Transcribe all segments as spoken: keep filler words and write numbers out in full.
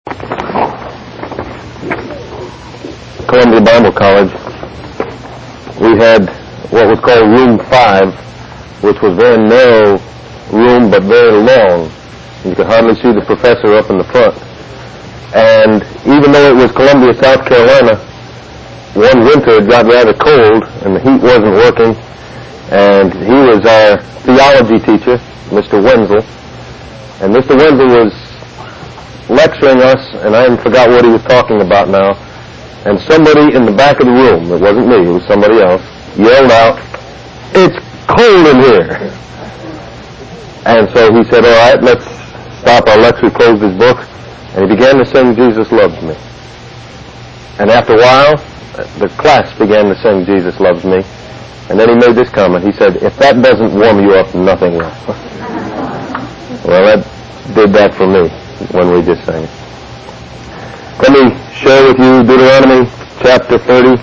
Columbia Bible College, we had what was called Room five, which was a very narrow room but very long. You could hardly see the professor up in the front. And even though it was Columbia, South Carolina, one winter it got rather cold and the heat wasn't working, and he was our theology teacher, Mister Wenzel, and Mister Wenzel was lecturing us, and I forgot what he was talking about now, and somebody in the back of the room, it wasn't me, it was somebody else, yelled out, "It's cold in here!" And so he said, "All right, let's stop our lecture," closed his book, and he began to sing "Jesus Loves Me." And after a while, the class began to sing "Jesus Loves Me," and then he made this comment. He said, "If that doesn't warm you up, nothing will." Well, that did that for me when we just sang it. Let me share with you Deuteronomy chapter thirty.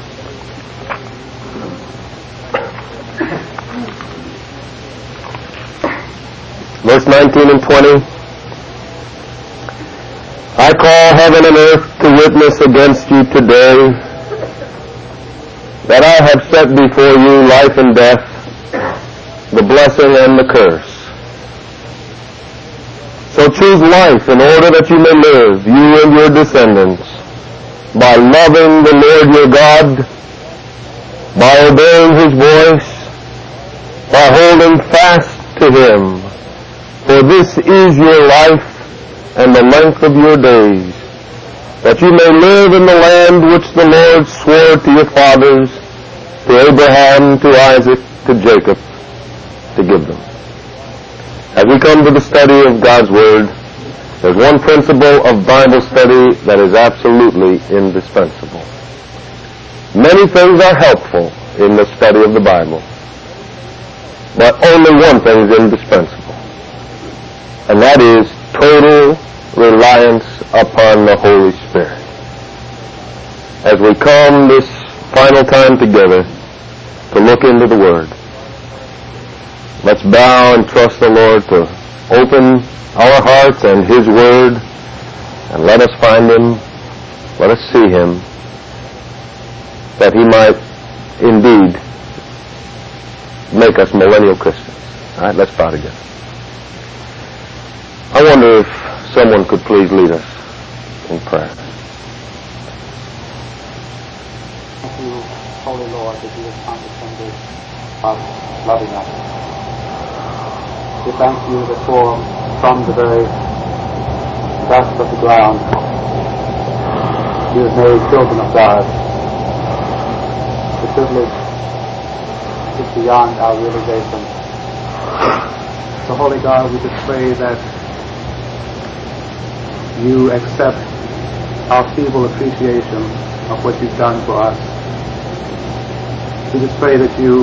Verse nineteen and twenty. "I call heaven and earth to witness against you today that I have set before you life and death, the blessing and the curse. So choose life in order that you may live, you and your descendants, by loving the Lord your God, by obeying His voice, by holding fast to Him. For this is your life and the length of your days, that you may live in the land which the Lord swore to your fathers, to Abraham, to Isaac, to Jacob, to give them." As we come to the study of God's Word, there's one principle of Bible study that is absolutely indispensable. Many things are helpful in the study of the Bible, but only one thing is indispensable, and that is total reliance upon the Holy Spirit. As we come this final time together to look into the Word, let's bow and trust the Lord to open our hearts and His Word, and let us find Him, let us see Him, that He might indeed make us millennial Christians. All right, let's bow together. I wonder if someone could please lead us in prayer. Thank you, Holy Lord, that you have condescended of loving us. We thank you that for from the very dust of the ground you have made children of God. The privilege is beyond our realization. So, Holy God, we just pray that you accept our feeble appreciation of what you've done for us. We just pray that you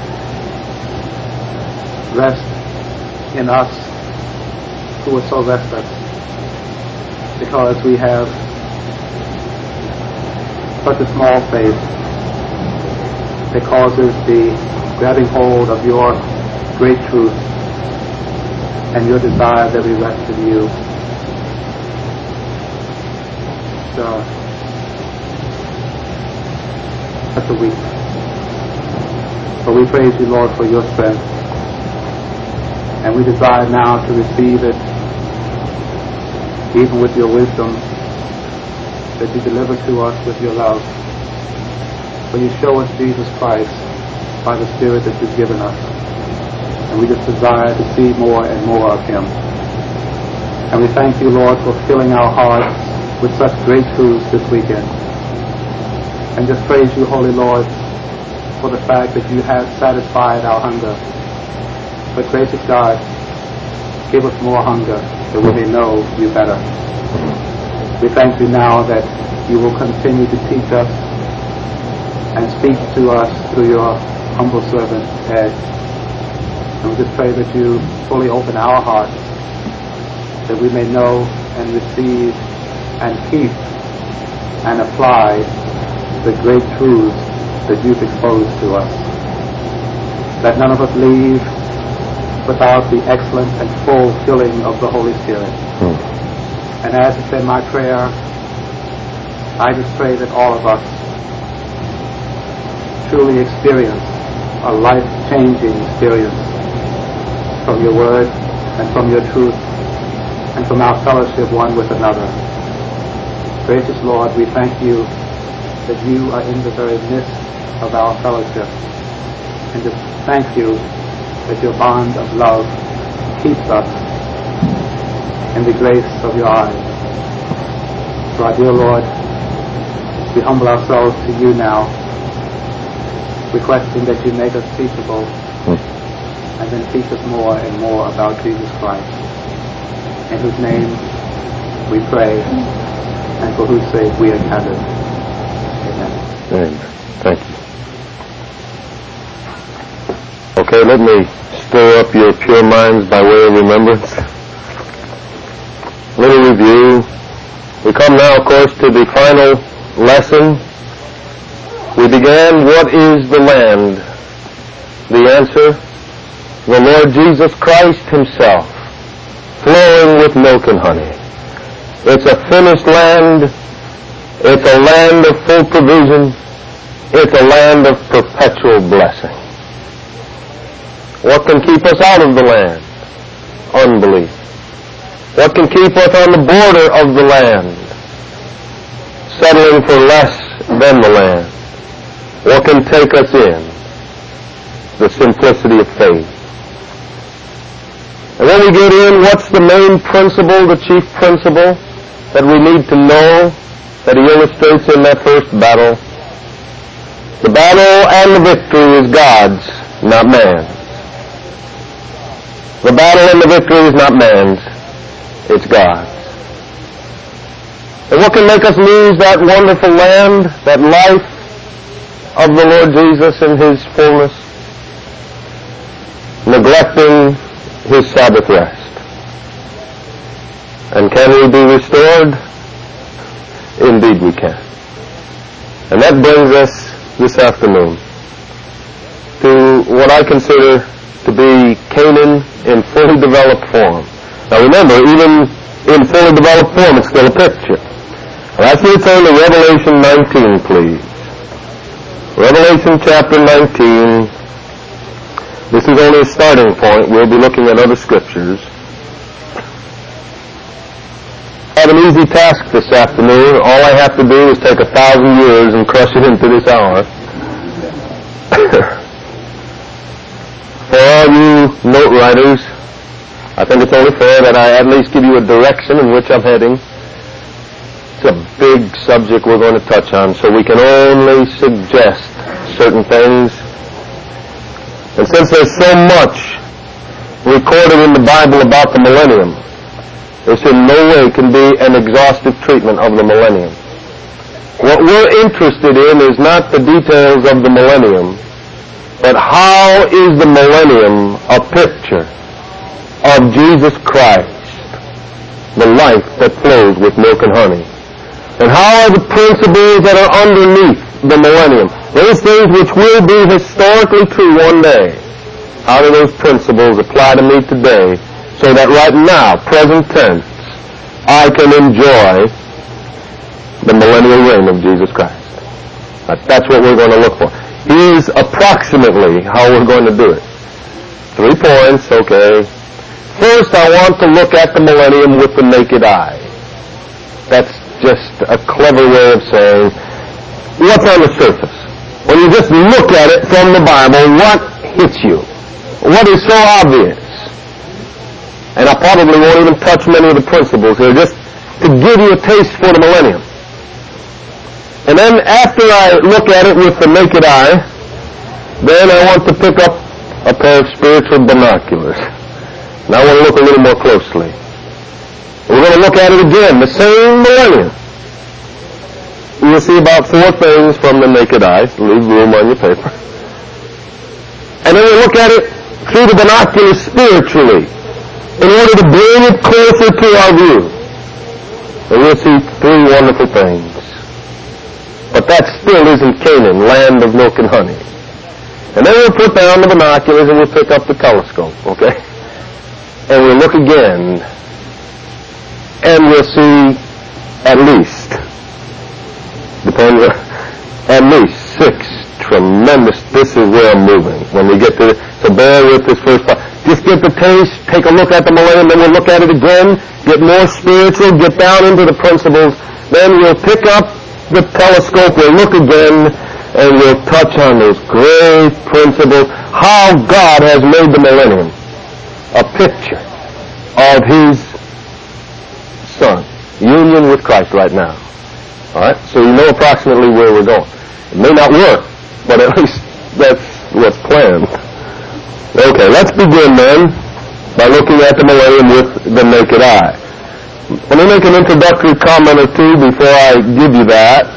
rest in us who are so restless, because we have such a small faith that causes the grabbing hold of your great truth and your desire that we rest in you. So, such a weakness. But we praise you, Lord, for your strength. And we desire now to receive it, even with your wisdom, that you deliver to us with your love. For you show us Jesus Christ by the Spirit that you've given us. And we just desire to see more and more of Him. And we thank you, Lord, for filling our hearts with such great truths this weekend. And just praise you, Holy Lord, for the fact that you have satisfied our hunger. But gracious God, give us more hunger that we may know you better. We thank you now that you will continue to teach us and speak to us through your humble servant, Ed. And we just pray that you fully open our hearts, that we may know and receive and keep and apply the great truths that you've exposed to us. That none of us leave without the excellent and full filling of the Holy Spirit. Hmm. And as it's been my prayer, I just pray that all of us truly experience a life-changing experience from your word and from your truth and from our fellowship one with another. Gracious Lord, we thank you that you are in the very midst of our fellowship, and just thank you that your bond of love keeps us in the grace of your eyes. So, our dear Lord, we humble ourselves to you now, requesting that you make us teachable and then teach us more and more about Jesus Christ, in whose name we pray and for whose sake we are gathered. Amen. Amen. Thank you. Okay, let me stir up your pure minds by way of remembrance. Little review. We come now, of course, to the final lesson. We began, what is the land? The answer, the Lord Jesus Christ himself, flowing with milk and honey. It's a finished land. It's a land of full provision. It's a land of perpetual blessing. What can keep us out of the land? Unbelief. What can keep us on the border of the land? Settling for less than the land. What can take us in? The simplicity of faith. And when we get in, what's the main principle, the chief principle that we need to know that he illustrates in that first battle? The battle and the victory is God's, not man's. The battle and the victory is not man's, it's God's. And what can make us lose that wonderful land, that life of the Lord Jesus in his fullness? Neglecting his Sabbath rest. And can we be restored? Indeed we can. And that brings us this afternoon to what I consider to be Canaan in fully developed form. Now remember, even in fully developed form, it's still a picture. Let's return to Revelation nineteen, please. Revelation chapter nineteen. This is only a starting point. We'll be looking at other scriptures. I have an easy task this afternoon. All I have to do is take a thousand years and crush it into this hour. For all you note writers, I think it's only fair that I at least give you a direction in which I'm heading. It's a big subject we're going to touch on, so we can only suggest certain things. And since there's so much recorded in the Bible about the millennium, this in no way can be an exhaustive treatment of the millennium. What we're interested in is not the details of the millennium, but how is the millennium a picture of Jesus Christ, the life that flows with milk and honey? And how are the principles that are underneath the millennium, those things which will be historically true one day, how do those principles apply to me today so that right now, present tense, I can enjoy the millennial reign of Jesus Christ? That's what we're going to look for. Here's approximately how we're going to do it. Three points, okay. First, I want to look at the millennium with the naked eye. That's just a clever way of saying, what's on the surface? When you just look at it from the Bible, what hits you? What is so obvious? And I probably won't even touch many of the principles here, just to give you a taste for the millennium. And then after I look at it with the naked eye, then I want to pick up a pair of spiritual binoculars. And I want to look a little more closely. We're going to look at it again, the same millennium. You'll see about four things from the naked eye. Leave room on your paper. And then we look at it through the binoculars spiritually in order to bring it closer to our view. And we'll see three wonderful things. But that still isn't Canaan, land of milk and honey. And then we'll put down the binoculars and we'll pick up the telescope, okay? And we'll look again and we'll see at least, depends on, at least six tremendous, this is where I'm moving. When we get to, so bear with this first part. Just get the taste, take a look at the millennium, then we'll look at it again, get more spiritual, get down into the principles, then we'll pick up the telescope, we'll look again, and we'll touch on those great principles, how God has made the millennium a picture of His Son, union with Christ right now. All right? So you know approximately where we're going. It may not work, but at least that's what's planned. Okay, let's begin then by looking at the millennium with the naked eye. Let me make an introductory comment or two before I give you that.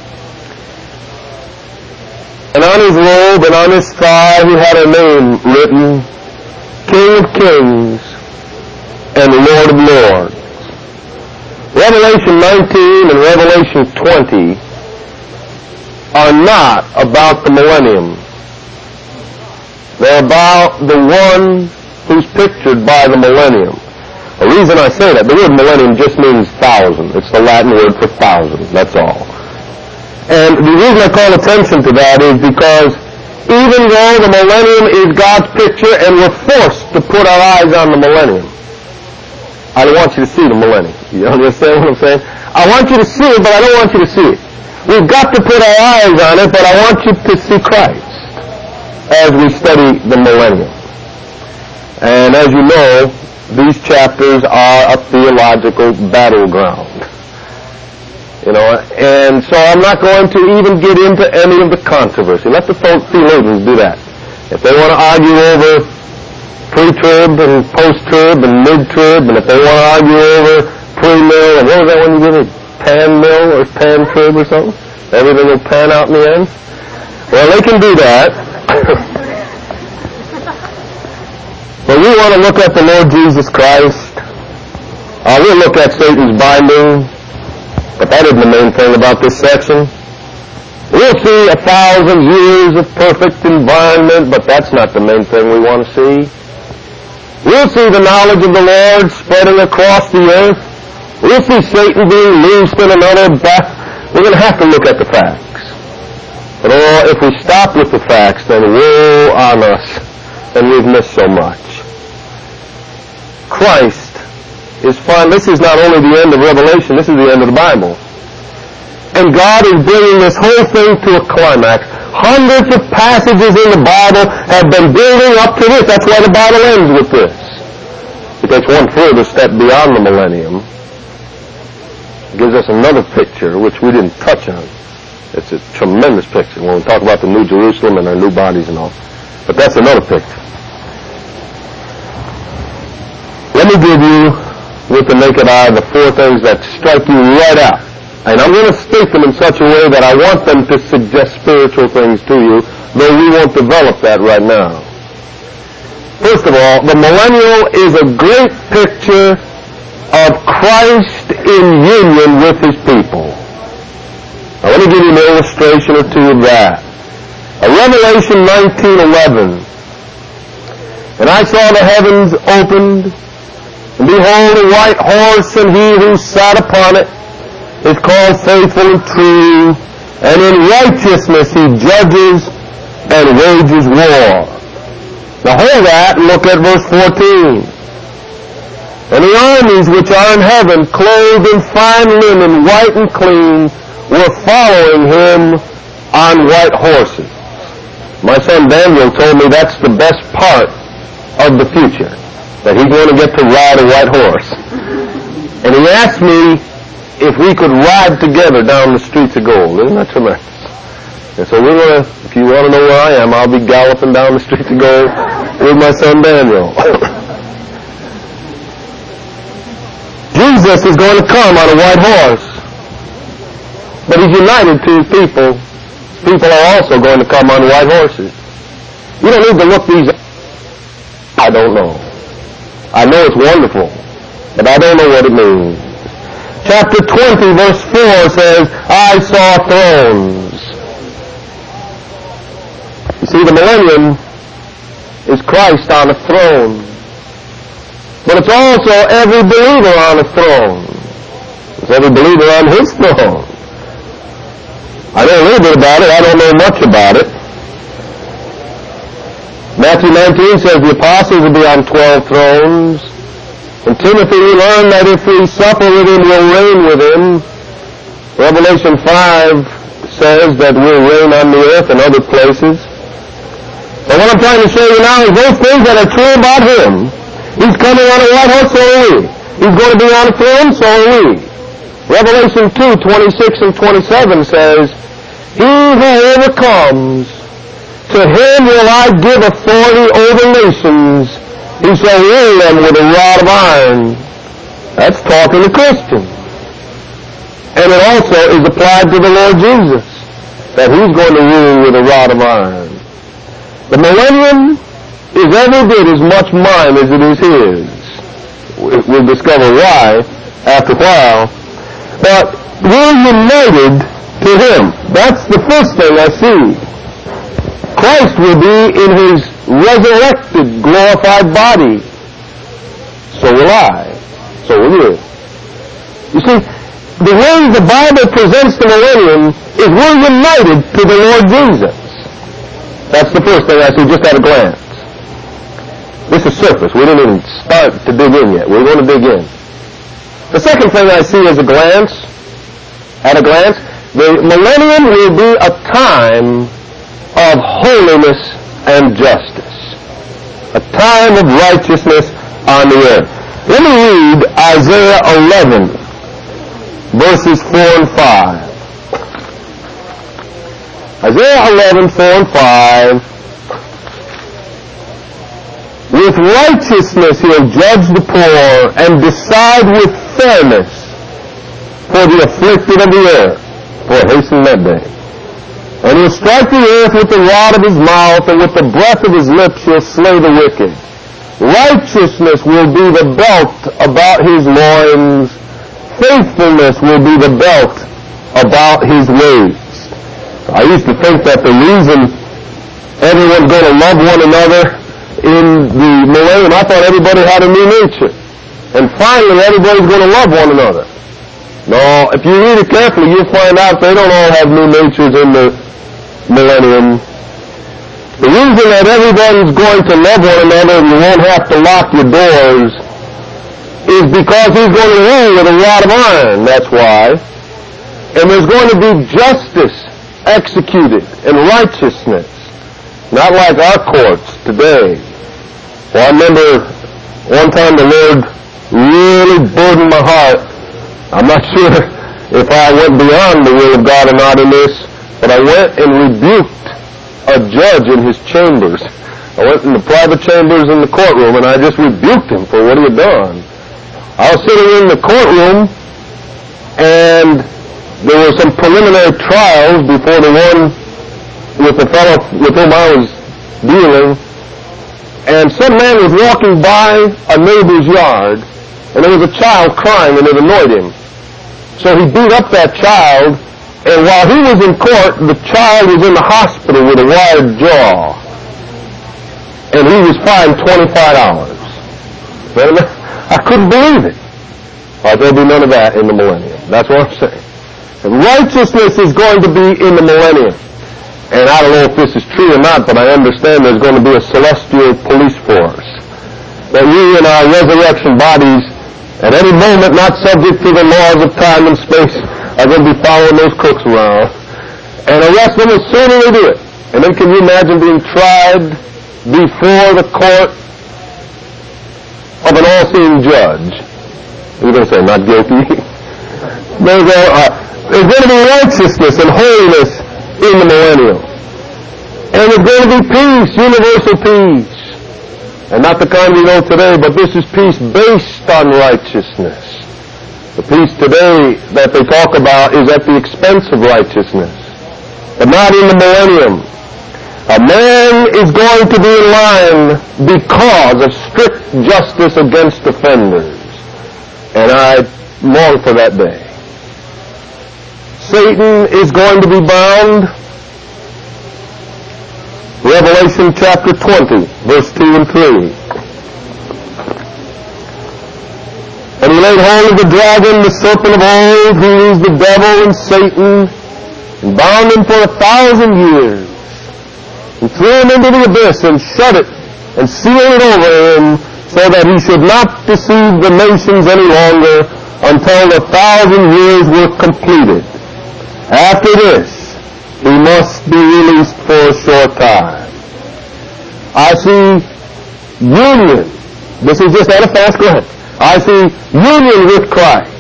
And on his robe and on his thigh he had a name written, King of Kings and Lord of Lords. Revelation nineteen and Revelation twenty are not about the millennium. They're about the one who's pictured by the millennium. The reason I say that, the word millennium just means thousand. It's the Latin word for thousand, that's all. And the reason I call attention to that is because even though the millennium is God's picture and we're forced to put our eyes on the millennium, I don't want you to see the millennium. You understand what I'm saying? I want you to see it, but I don't want you to see it. We've got to put our eyes on it, but I want you to see Christ as we study the millennium. And as you know, these chapters are a theological battleground. You know, and so I'm not going to even get into any of the controversy. Let the theologians do that. If they want to argue over pre-trib and post-trib and mid-trib, and if they want to argue over pre-mill, and what was that one you did? Pan-mill or pan-trib or something? Everything will pan out in the end? Well, they can do that. But we want to look at the Lord Jesus Christ. Uh, we'll look at Satan's binding, but that isn't the main thing about this section. We'll see a thousand years of perfect environment, but that's not the main thing we want to see. We'll see the knowledge of the Lord spreading across the earth. We'll see Satan being loosed in another back. We're going to have to look at the facts. But oh, if we stop with the facts, then woe on us, and we've missed so much. Christ is fine. This is not only the end of Revelation, this is the end of the Bible. And God is bringing this whole thing to a climax. Hundreds of passages in the Bible have been building up to this. That's why the Bible ends with this. It takes one further step beyond the millennium. It gives us another picture, which we didn't touch on. It's a tremendous picture when we talk about the New Jerusalem and our new bodies and all. But that's another picture. Let me give you, with the naked eye, the four things that strike you right out. And I'm going to state them in such a way that I want them to suggest spiritual things to you, though we won't develop that right now. First of all, the millennial is a great picture of Christ in union with His people. Now let me give you an illustration or two of that. Uh, Revelation nineteen eleven. And I saw the heavens opened, and behold, a white horse, and he who sat upon it is called Faithful and True, and in righteousness he judges and wages war. Now hold that and look at verse fourteen. And the armies which are in heaven, clothed in fine linen, white and clean, were following him on white horses. My son Daniel told me that's the best part of the future, that he's going to get to ride a white horse. And he asked me if we could ride together down the streets of gold. Isn't that tremendous? And so we're going to, if you want to know where I am, I'll be galloping down the streets of gold with my son Daniel. Jesus is going to come on a white horse, but he's united to his people. People are also going to come on white horses. You don't need to look these up. I don't know. I know it's wonderful, but I don't know what it means. Chapter twenty, verse four says, I saw thrones. You see, the millennium is Christ on a throne. But it's also every believer on a throne. It's every believer on his throne. I know a little bit about it. I don't know much about it. Matthew nineteen says the apostles will be on twelve thrones. In Timothy, we learn that if we suffer with him, we'll reign with him. Revelation five says that we'll reign on the earth and other places. But what I'm trying to show you now is those things that are true about him. He's coming on a white horse, so are we. He's going to be on a throne, so are we. Revelation two, twenty-six and twenty-seven says, he who overcomes, to him will I give authority over nations. He shall rule them with a rod of iron. That's talking to Christians. And it also is applied to the Lord Jesus, that he's going to rule with a rod of iron. The millennium is every bit as much mine as it is his. We'll discover why after a while. But we're united to him. That's the first thing I see. Christ will be in his resurrected, glorified body. So will I. So will you. You see, the way the Bible presents the millennium is we're united to the Lord Jesus. That's the first thing I see just at a glance. This is surface. We didn't even start to dig in yet. We're going to dig in. The second thing I see as a glance, at a glance, the millennium will be a time of holiness and justice. A time of righteousness on the earth. Let me read Isaiah eleven, verses four and five. Isaiah eleven, four and five. With righteousness he'll judge the poor and decide with fairness for the afflicted of the earth. For hasten that day. And he'll strike the earth with the rod of his mouth, and with the breath of his lips he'll slay the wicked. Righteousness will be the belt about his loins. Faithfulness will be the belt about his waist. I used to think that the reason everyone's going to love one another in the millennium, I thought everybody had a new nature. And finally everybody's going to love one another. No, if you read it carefully, you'll find out they don't all have new natures in the millennium. The reason that everybody's going to love one another and you won't have to lock your doors is because he's going to rule with a rod of iron. That's why. And there's going to be justice executed and righteousness. Not like our courts today. Well, I remember one time the Lord really burdened my heart. I'm not sure if I went beyond the will of God or not in this, but I went and rebuked a judge in his chambers. I went in the private chambers in the courtroom and I just rebuked him for what he had done. I was sitting in the courtroom and there were some preliminary trials before the one with the fellow with whom I was dealing, and some man was walking by a neighbor's yard and there was a child crying and it annoyed him. So he beat up that child, and while he was in court, the child was in the hospital with a wired jaw. And he was fined twenty-five dollars. I couldn't believe it. Well, there'll be none of that in the millennium. That's what I'm saying. And righteousness is going to be in the millennium. And I don't know if this is true or not, but I understand there's going to be a celestial police force. That we in our resurrection bodies, at any moment not subject to the laws of time and space, are going to be following those crooks around and arrest them as soon as they do it. And then can you imagine being tried before the court of an all-seeing judge? You're going to say, not guilty? There's, a, uh, there's going to be righteousness and holiness in the millennium. And there's going to be peace, universal peace. And not the kind we know today, but this is peace based on righteousness. The peace today that they talk about is at the expense of righteousness, but not in the millennium. A man is going to be in line because of strict justice against offenders. And I long for that day. Satan is going to be bound. Revelation chapter twenty, verse two and three. And he laid hold of the dragon, the serpent of old, who is the devil and Satan, and bound him for a thousand years, and threw him into the abyss, and shut it, and sealed it over him, so that he should not deceive the nations any longer until the thousand years were completed. After this, he must be released for a short time. I see union. This is just at a fast glance. I see union with Christ.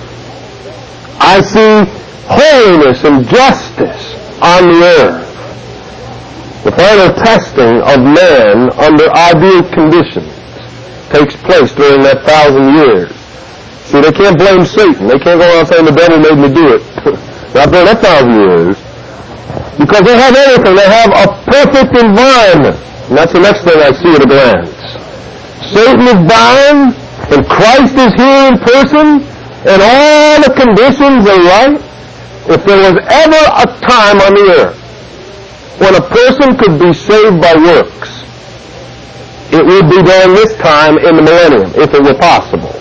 I see holiness and justice on the earth. The final testing of man under ideal conditions takes place during that thousand years. See, they can't blame Satan. They can't go around saying the devil made me do it. Not during that thousand years. Because they have everything. They have a perfect environment. And that's the next thing I see at a glance. Satan is bound, and Christ is here in person, and all the conditions are right. If there was ever a time on the earth when a person could be saved by works, it would be during this time in the millennium, if it were possible.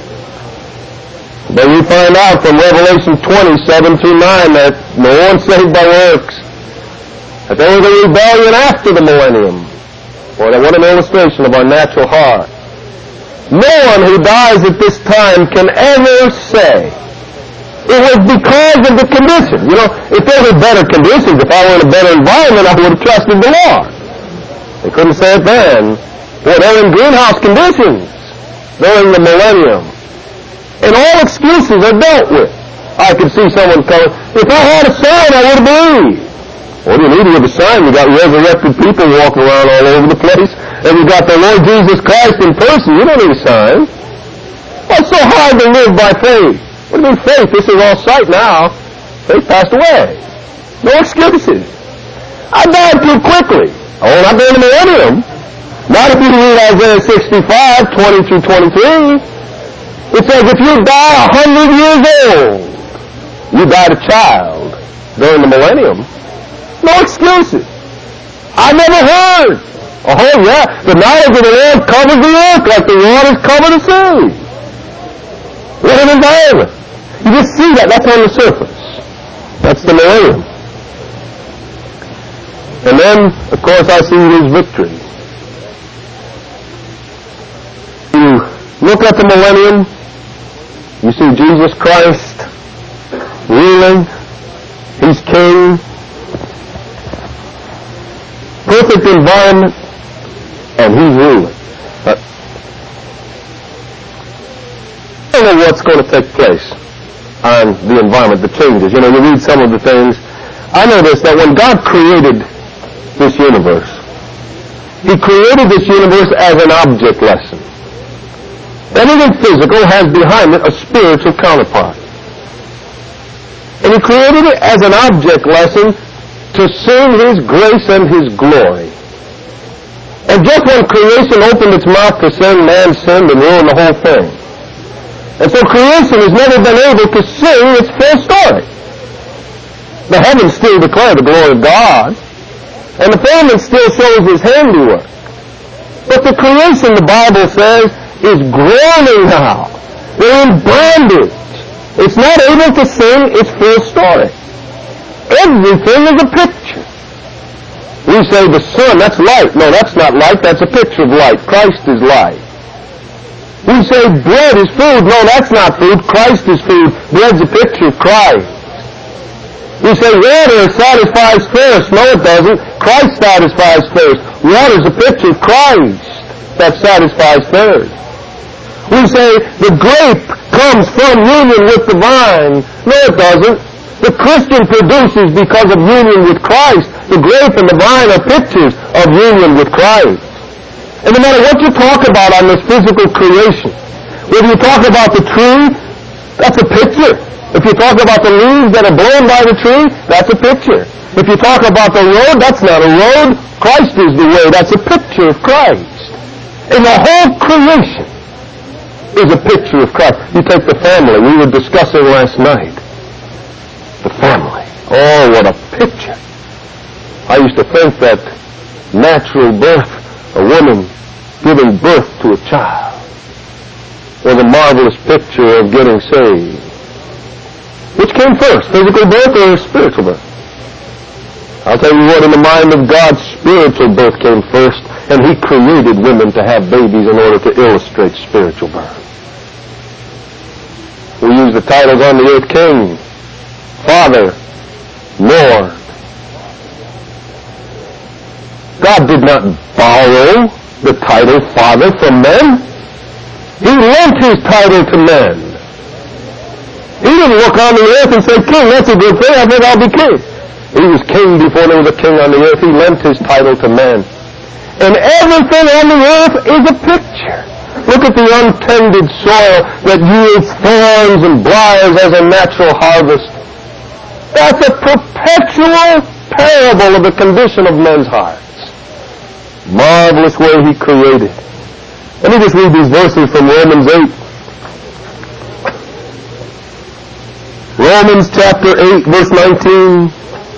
But we find out from Revelation twenty-seven through nine that no one's saved by works. That there was a rebellion after the millennium. Boy, what an illustration of our natural heart. No one who dies at this time can ever say it was because of the conditions. You know, if there were better conditions, if I were in a better environment, I would have trusted the Lord. They couldn't say it then. Boy, they're in greenhouse conditions during the millennium. And all excuses are dealt with. I could see someone coming, if I had a sign, I would have believed. What do you need to have a sign? You got resurrected people walking around all over the place, and you got the Lord Jesus Christ in person. You don't need a sign. Well, it's so hard to live by faith. What do you mean faith? This is all sight now. Faith passed away. No excuses. I died too quickly. Oh, not during the millennium. Not if you read Isaiah sixty-five, twenty through twenty-three. It says if you die a hundred years old, you died a child during the millennium. No excuses. I never heard. Oh, yeah, the knowledge of the Lord covers the earth like the waters cover the sea. What an environment. You just see that. That's on the surface. That's the millennium. And then, of course, I see his victory. You look at the millennium, you see Jesus Christ ruling. He's king. Perfect environment, and he's ruling. But I don't know what's going to take place on the environment, the changes. You know, you read some of the things. I noticed that when God created this universe, he created this universe as an object lesson. Everything physical has behind it a spiritual counterpart. And he created it as an object lesson to sing his grace and his glory. And just when creation opened its mouth to sing, man sinned and ruined the whole thing. And so creation has never been able to sing its full story. The heavens still declare the glory of God, and the firmament still shows his handiwork. But the creation, the Bible says, is groaning now. They're in bondage. It's not able to sing its full story. Everything is a picture. We say the sun, that's light. No, that's not light. That's a picture of light. Christ is light. We say bread is food. No, that's not food. Christ is food. Bread's a picture of Christ. We say water satisfies thirst. No, it doesn't. Christ satisfies thirst. Water's a picture of Christ that satisfies thirst. We say the grape comes from union with the vine. No, it doesn't. The Christian produces because of union with Christ. The grape and the vine are pictures of union with Christ. And no matter what you talk about on this physical creation, whether you talk about the tree, that's a picture. If you talk about the leaves that are blown by the tree, that's a picture. If you talk about the road, that's not a road. Christ is the way. That's a picture of Christ. And the whole creation is a picture of Christ. You take the family. We were discussing last night. The family. Oh, what a picture. I used to think that natural birth, a woman giving birth to a child, was a marvelous picture of getting saved. Which came first, physical birth or spiritual birth? I'll tell you what, in the mind of God, spiritual birth came first, and He created women to have babies in order to illustrate spiritual birth. We use the titles on the earth: King, Father, Lord. God did not borrow the title Father from men. He lent His title to men. He didn't look on the earth and say, King, that's a good thing, I think I'll be king. He was king before there was a king on the earth. He lent His title to men. And everything on the earth is a picture. Look at the untended soil that yields thorns and briars as a natural harvest. That's a perpetual parable of the condition of men's hearts. Marvelous way He created. Let me just read these verses from Romans eight. Romans chapter eight, verse nineteen.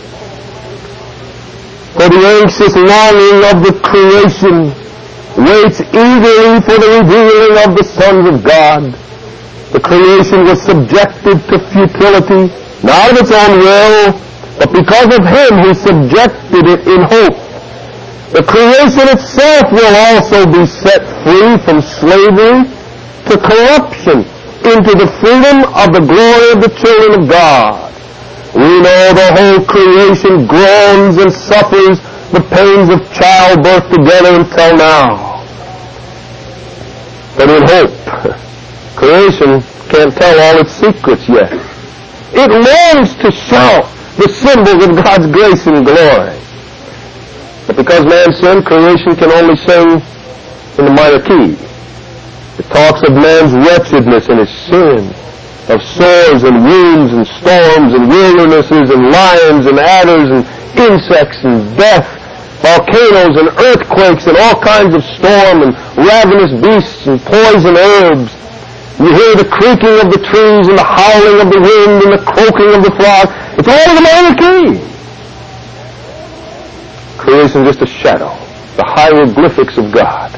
For the anxious longing of the creation waits eagerly for the revealing of the sons of God. The creation was subjected to futility, not of its own will, but because of Him who subjected it in hope. The creation itself will also be set free from slavery to corruption into the freedom of the glory of the children of God. We know the whole creation groans and suffers the pains of childbirth together until now. But in hope, creation can't tell all its secrets yet. It longs to shout the symbols of God's grace and glory. But because man sinned, creation can only sing in the minor key. It talks of man's wretchedness and his sin, of sores and wounds and storms and wildernesses and lions and adders and insects and death, volcanoes and earthquakes and all kinds of storm and ravenous beasts and poison herbs. You hear the creaking of the trees and the howling of the wind and the croaking of the frog. It's all in the minor key. Creation is just a shadow, the hieroglyphics of God.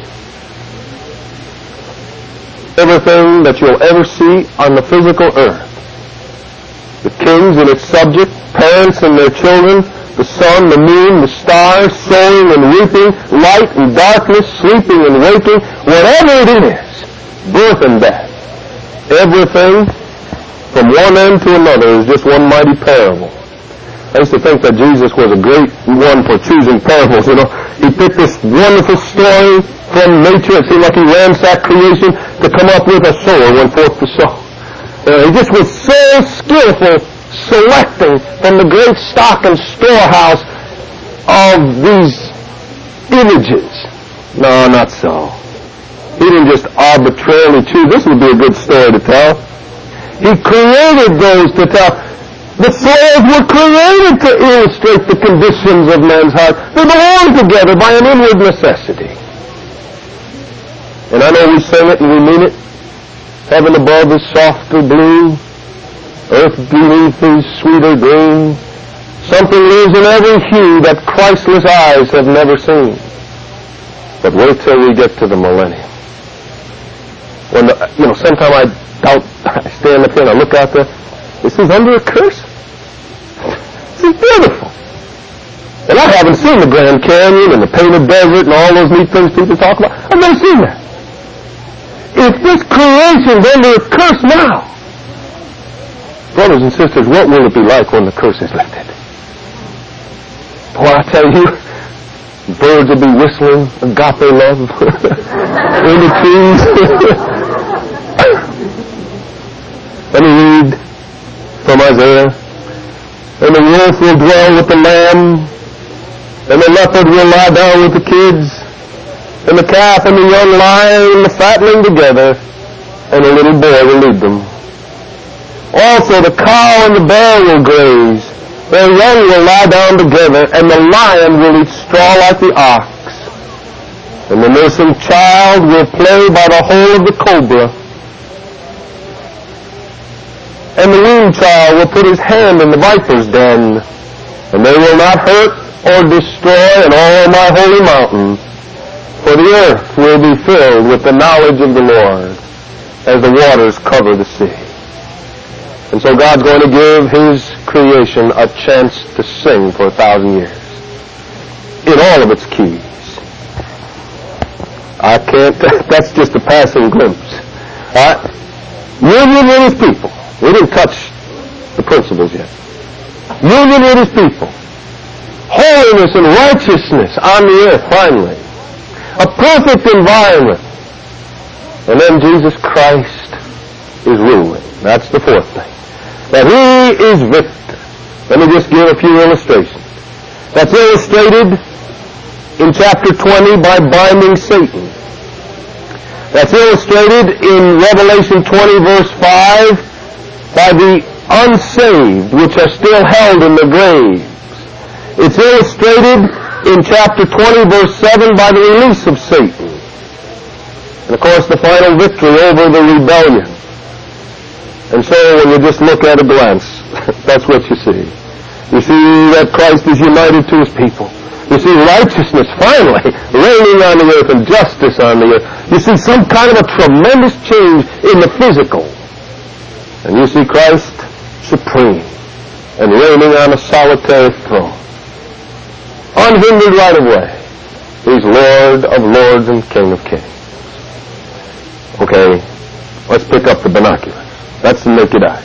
Everything that you'll ever see on the physical earth, the kings and its subjects, parents and their children, the sun, the moon, the stars, sowing and reaping, light and darkness, sleeping and waking, whatever it is, birth and death, everything from one end to another is just one mighty parable. I used to think that Jesus was a great one for choosing parables, you know. He picked this wonderful story from nature. It seemed like He ransacked creation to come up with a sower went forth to sow. Uh, he just was so skillful selecting from the great stock and storehouse of these images. No, not so. He didn't just arbitrarily choose. This would be a good story to tell. He created those to tell. The soils were created to illustrate the conditions of man's heart. They belong together by an inward necessity. And I know we sing it and we mean it. Heaven above is softer blue, earth beneath is sweeter green. Something lives in every hue that Christless eyes have never seen. But wait till we get to the millennium. When the, you know, sometimes I doubt, I stand up here and I look out there. This is under a curse. This is beautiful. And I haven't seen the Grand Canyon and the Painted Desert and all those neat things people talk about. I've never seen that. If this creation's under a curse now, brothers and sisters, what will it be like when the curse is lifted? Boy, I tell you, birds will be whistling agape love in the trees. Let me read from Isaiah. And the wolf will dwell with the lamb, and the leopard will lie down with the kids, and the calf and the young lion and the fatling together, and a little boy will lead them. Also the cow and the bear will graze, their young will lie down together, and the lion will eat straw like the ox. And the nursing child will play by the hole of the cobra. And the weaned child will put his hand in the viper's den, and they will not hurt or destroy in all my holy mountain, for the earth will be filled with the knowledge of the Lord as the waters cover the sea. And so God's going to give His creation a chance to sing for a thousand years in all of its keys. I can't, that's just a passing glimpse. All right? Union with His people. We didn't touch the principles yet. Union with His people. Holiness and righteousness on the earth, finally. A perfect environment. And then Jesus Christ is ruling. That's the fourth thing. That He is victor. Let me just give a few illustrations. That's illustrated in chapter twenty by binding Satan. That's illustrated in Revelation twenty verse five by the unsaved which are still held in the graves. It's illustrated in chapter twenty verse seven by the release of Satan. And of course the final victory over the rebellion. And so when you just look at a glance, that's what you see. You see that Christ is united to His people. You see righteousness finally reigning on the earth and justice on the earth. You see some kind of a tremendous change in the physical. And you see Christ supreme and reigning on a solitary throne. Unhindered right of way. He's Lord of lords and King of kings. Okay, let's pick up the binoculars. That's the naked eye.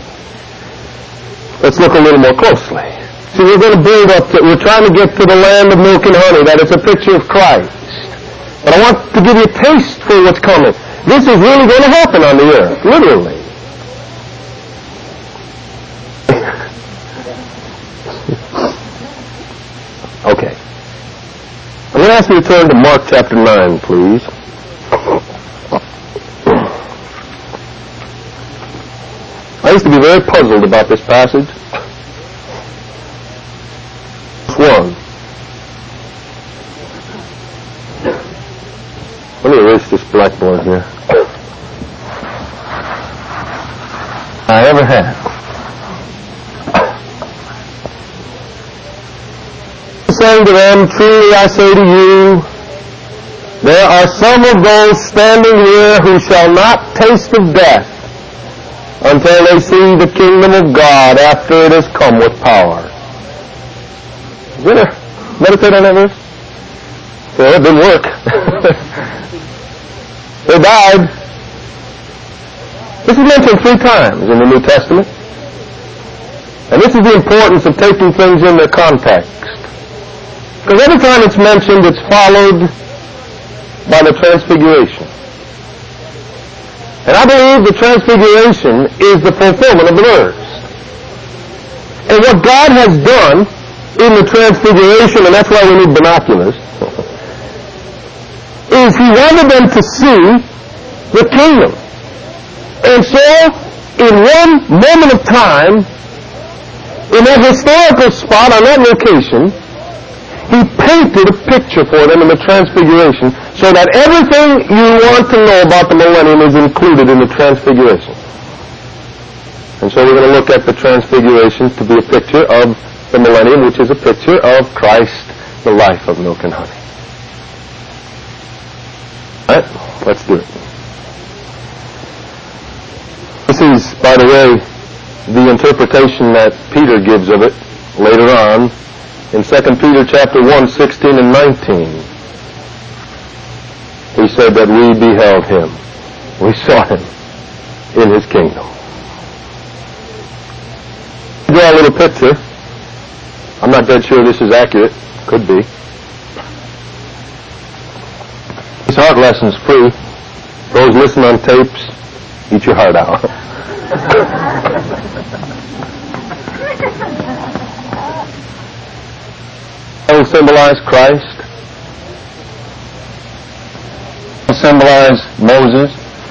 Let's look a little more closely. See, we're going to build up to, we're trying to get to the land of milk and honey, that it's a picture of Christ. But I want to give you a taste for what's coming. This is really going to happen on the earth, literally. Okay. I'm going to ask you to turn to Mark chapter nine, please. I used to be very puzzled about this passage. One. Let me erase this blackboard here. I ever had. Saying to them, truly I say to you, there are some of those standing here who shall not taste of death until they see the kingdom of God after it has come with power. You gonna meditate on that verse? Well, it didn't work. They died. This is mentioned three times in the New Testament. And this is the importance of taking things in their context. Because every time it's mentioned, it's followed by the Transfiguration. And I believe the Transfiguration is the fulfillment of the verse. And what God has done in the Transfiguration, and that's why we need binoculars, is He wanted them to see the kingdom. And so, in one moment of time, in that historical spot on that location, He painted a picture for them in the Transfiguration so that everything you want to know about the millennium is included in the Transfiguration. And so we're going to look at the Transfiguration to be a picture of the millennium, which is a picture of Christ, the life of milk and honey. All right, let's do it. This is, by the way, the interpretation that Peter gives of it later on in Second Peter chapter one, sixteen and nineteen. He said that we beheld Him. We saw Him in His kingdom. Draw a little picture. I'm not dead sure this is accurate. Could be. This heart lesson's free. Those listen on tapes, eat your heart out. Will symbolize Christ. Will symbolize Moses.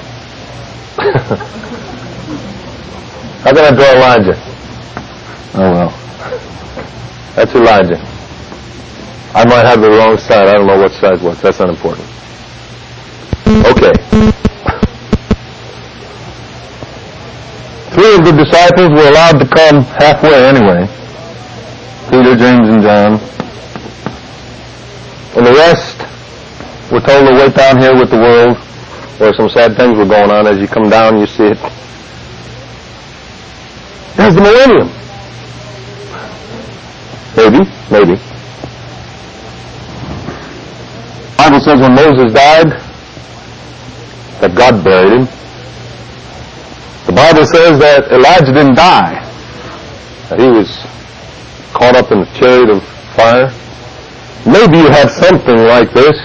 How can I draw Elijah? Oh well. That's Elijah. I might have the wrong side. I don't know what side was. That's not important. Okay. Three of the disciples were allowed to come halfway anyway. Peter, James, and John. And the rest were told to wait down here with the world where some sad things were going on. As you come down, you see it. There's the millennium. Maybe, maybe. The Bible says when Moses died, that God buried him. The Bible says that Elijah didn't die, that he was caught up in the chariot of fire. Maybe you have something like this.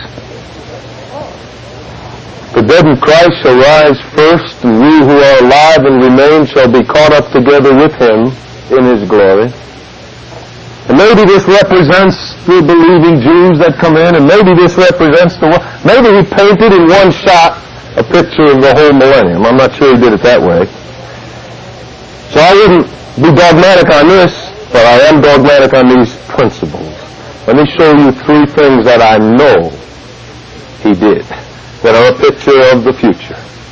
The dead in Christ shall rise first, and we who are alive and remain shall be caught up together with him in his glory. And maybe this represents the believing Jews that come in, and maybe this represents the world. Maybe he painted in one shot a picture of the whole millennium. I'm not sure he did it that way. So I wouldn't be dogmatic on this, but I am dogmatic on these principles. Let me show you three things that I know he did, that are a picture of the future.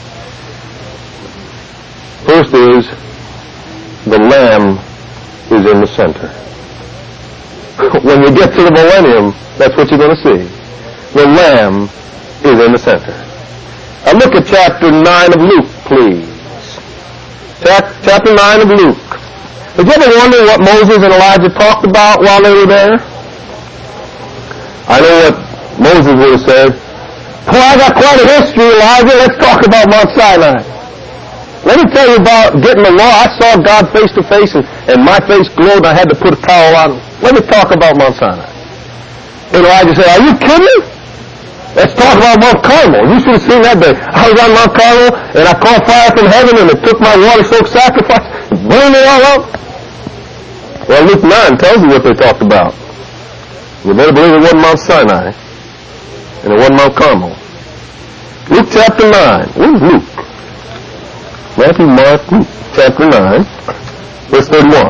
First is, the Lamb is in the center. When you get to the millennium, that's what you're going to see. The Lamb is in the center. Now look at chapter nine of Luke, please. Chapter nine of Luke. Did you ever wonder what Moses and Elijah talked about while they were there? I know what Moses would have said. Boy, I got quite a history, Elijah. Let's talk about Mount Sinai. Let me tell you about getting the law. I saw God face to face, and, and my face glowed, and I had to put a towel on. Let me talk about Mount Sinai. And Elijah said, are you kidding? Let's talk about Mount Carmel. You should have seen that day. I was on Mount Carmel, and I called fire from heaven, and it took my water-soaked sacrifice and burned it all up. Well, Luke nine tells you what they talked about. You better believe it wasn't Mount Sinai, and it wasn't Mount Carmel. Luke chapter nine. Where's Luke? Matthew, Mark, Luke chapter nine, verse thirty-one.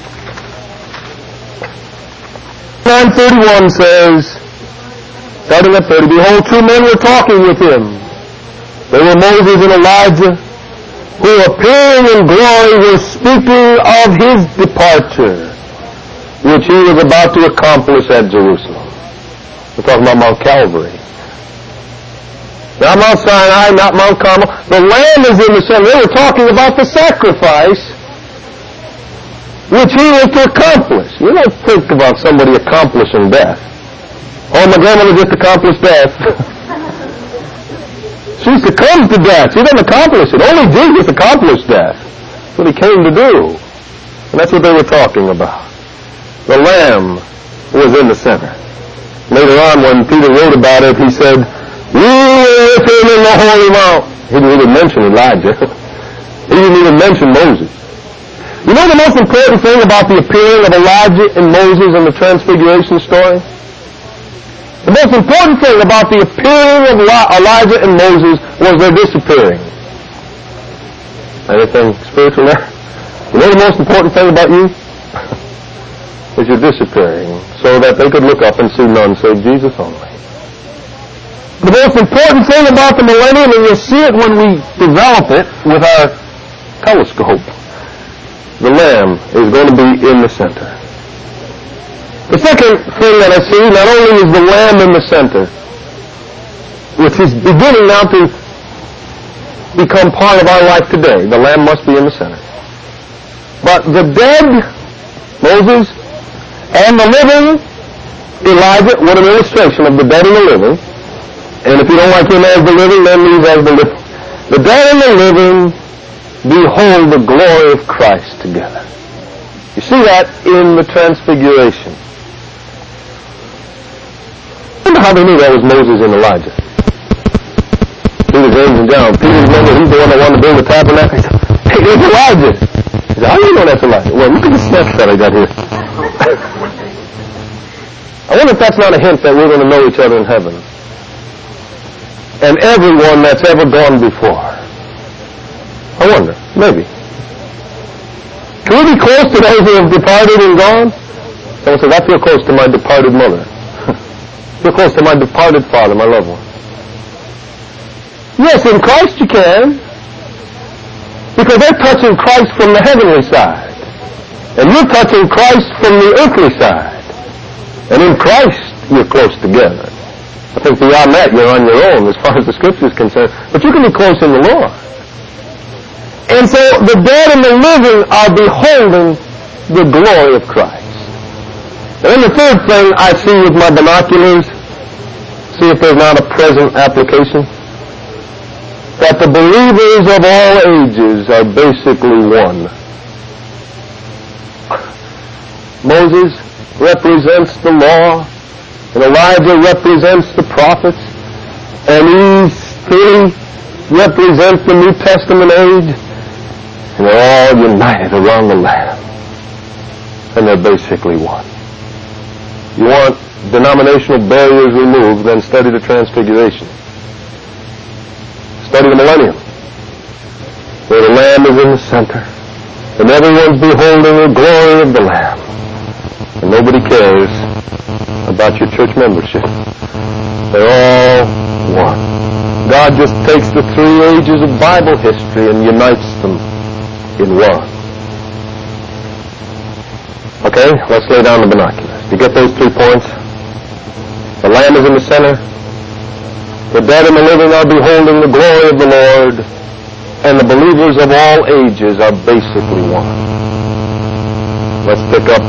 nine thirty-one says, starting at thirty, behold, two men were talking with him. They were Moses and Elijah, who appearing in glory were speaking of his departure, which he was about to accomplish at Jerusalem. We're talking about Mount Calvary. Not Mount Sinai, not Mount Carmel. The Lamb is in the center. They were talking about the sacrifice which he was to accomplish. You don't think about somebody accomplishing death. Oh, my grandmother just accomplished death. She succumbed to death. She didn't accomplish it. Only Jesus accomplished death. That's what he came to do. And that's what they were talking about. The Lamb was in the center. Later on, when Peter wrote about it, he said, we were with him in the holy mount. He didn't even mention Elijah. He didn't even mention Moses. You know the most important thing about the appearing of Elijah and Moses in the Transfiguration story? The most important thing about the appearing of Elijah and Moses was their disappearing. Anything spiritual there? You know the most important thing about you? Is your disappearing, so that they could look up and see none save Jesus only. The most important thing about the millennium, and you'll see it when we develop it with our telescope, the Lamb is going to be in the center. The second thing that I see, not only is the Lamb in the center, which is beginning now to become part of our life today, the Lamb must be in the center. But the dead, Moses, and the living, Elijah, what an illustration of the dead and the living. And if you don't like him as the living, then leave as the living. The dead and the living behold the glory of Christ together. You see that in the Transfiguration. I wonder how they knew that was Moses and Elijah. Peter, James, and John. Peter, remember, he's the one that wanted to build the tabernacle. He said, hey, there's Elijah. He said, how do you know that's Elijah? Well, look at the snap that I got here. I wonder if that's not a hint that we're going to know each other in heaven. And everyone that's ever gone before. I wonder. Maybe. Can we be close to those who have departed and gone? Someone says, I feel close to my departed mother. I feel close to my departed father, my loved one. Yes, in Christ you can. Because they're touching Christ from the heavenly side. And you're touching Christ from the earthly side. And in Christ you're close together. I think beyond that, you're on your own as far as the Scripture is concerned. But you can be close in the Lord. And so the dead and the living are beholding the glory of Christ. And then the third thing I see with my binoculars, see if there's not a present application, that the believers of all ages are basically one. Moses represents the law, and Elijah represents the prophets, and these three represent the New Testament age, and they're all united around the Lamb, and they're basically one. You want denominational barriers removed, then study the Transfiguration. Study the millennium, where the Lamb is in the center, and everyone's beholding the glory of the Lamb. And nobody cares about your church membership. They're all one. God just takes the three ages of Bible history and unites them in one. Okay, let's lay down the binoculars. Do you get those three points? The Lamb is in the center. The dead and the living are beholding the glory of the Lord, and the believers of all ages are basically one. Let's pick up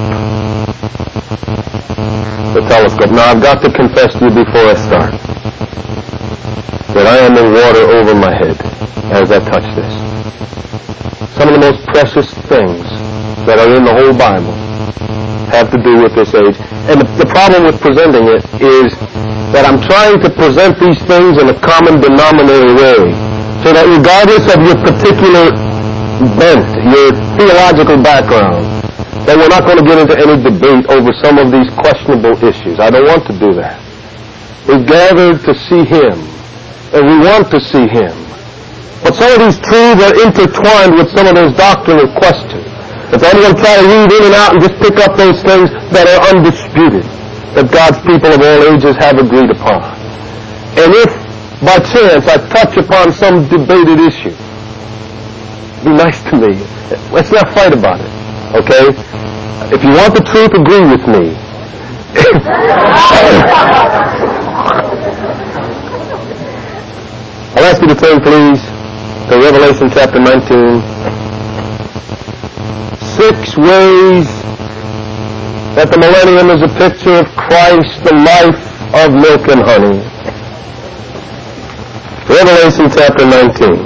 the telescope. Now, I've got to confess to you before I start that I am in water over my head as I touch this. Some of the most precious things that are in the whole Bible have to do with this age. And the, the problem with presenting it is that I'm trying to present these things in a common denominator way, so that regardless of your particular bent, your theological background, that we're not going to get into any debate over some of these questionable issues. I don't want to do that. We've gathered to see Him, and we want to see Him. But some of these truths are intertwined with some of those doctrinal questions. If anyone try to read in and out and just pick up those things that are undisputed, that God's people of all ages have agreed upon. And if, by chance, I touch upon some debated issue, be nice to me. Let's not fight about it, okay? If you want the truth, agree with me. I'll ask you to turn, please, to Revelation chapter nineteen. Six ways that the millennium is a picture of Christ, the life of milk and honey. Revelation chapter nineteen.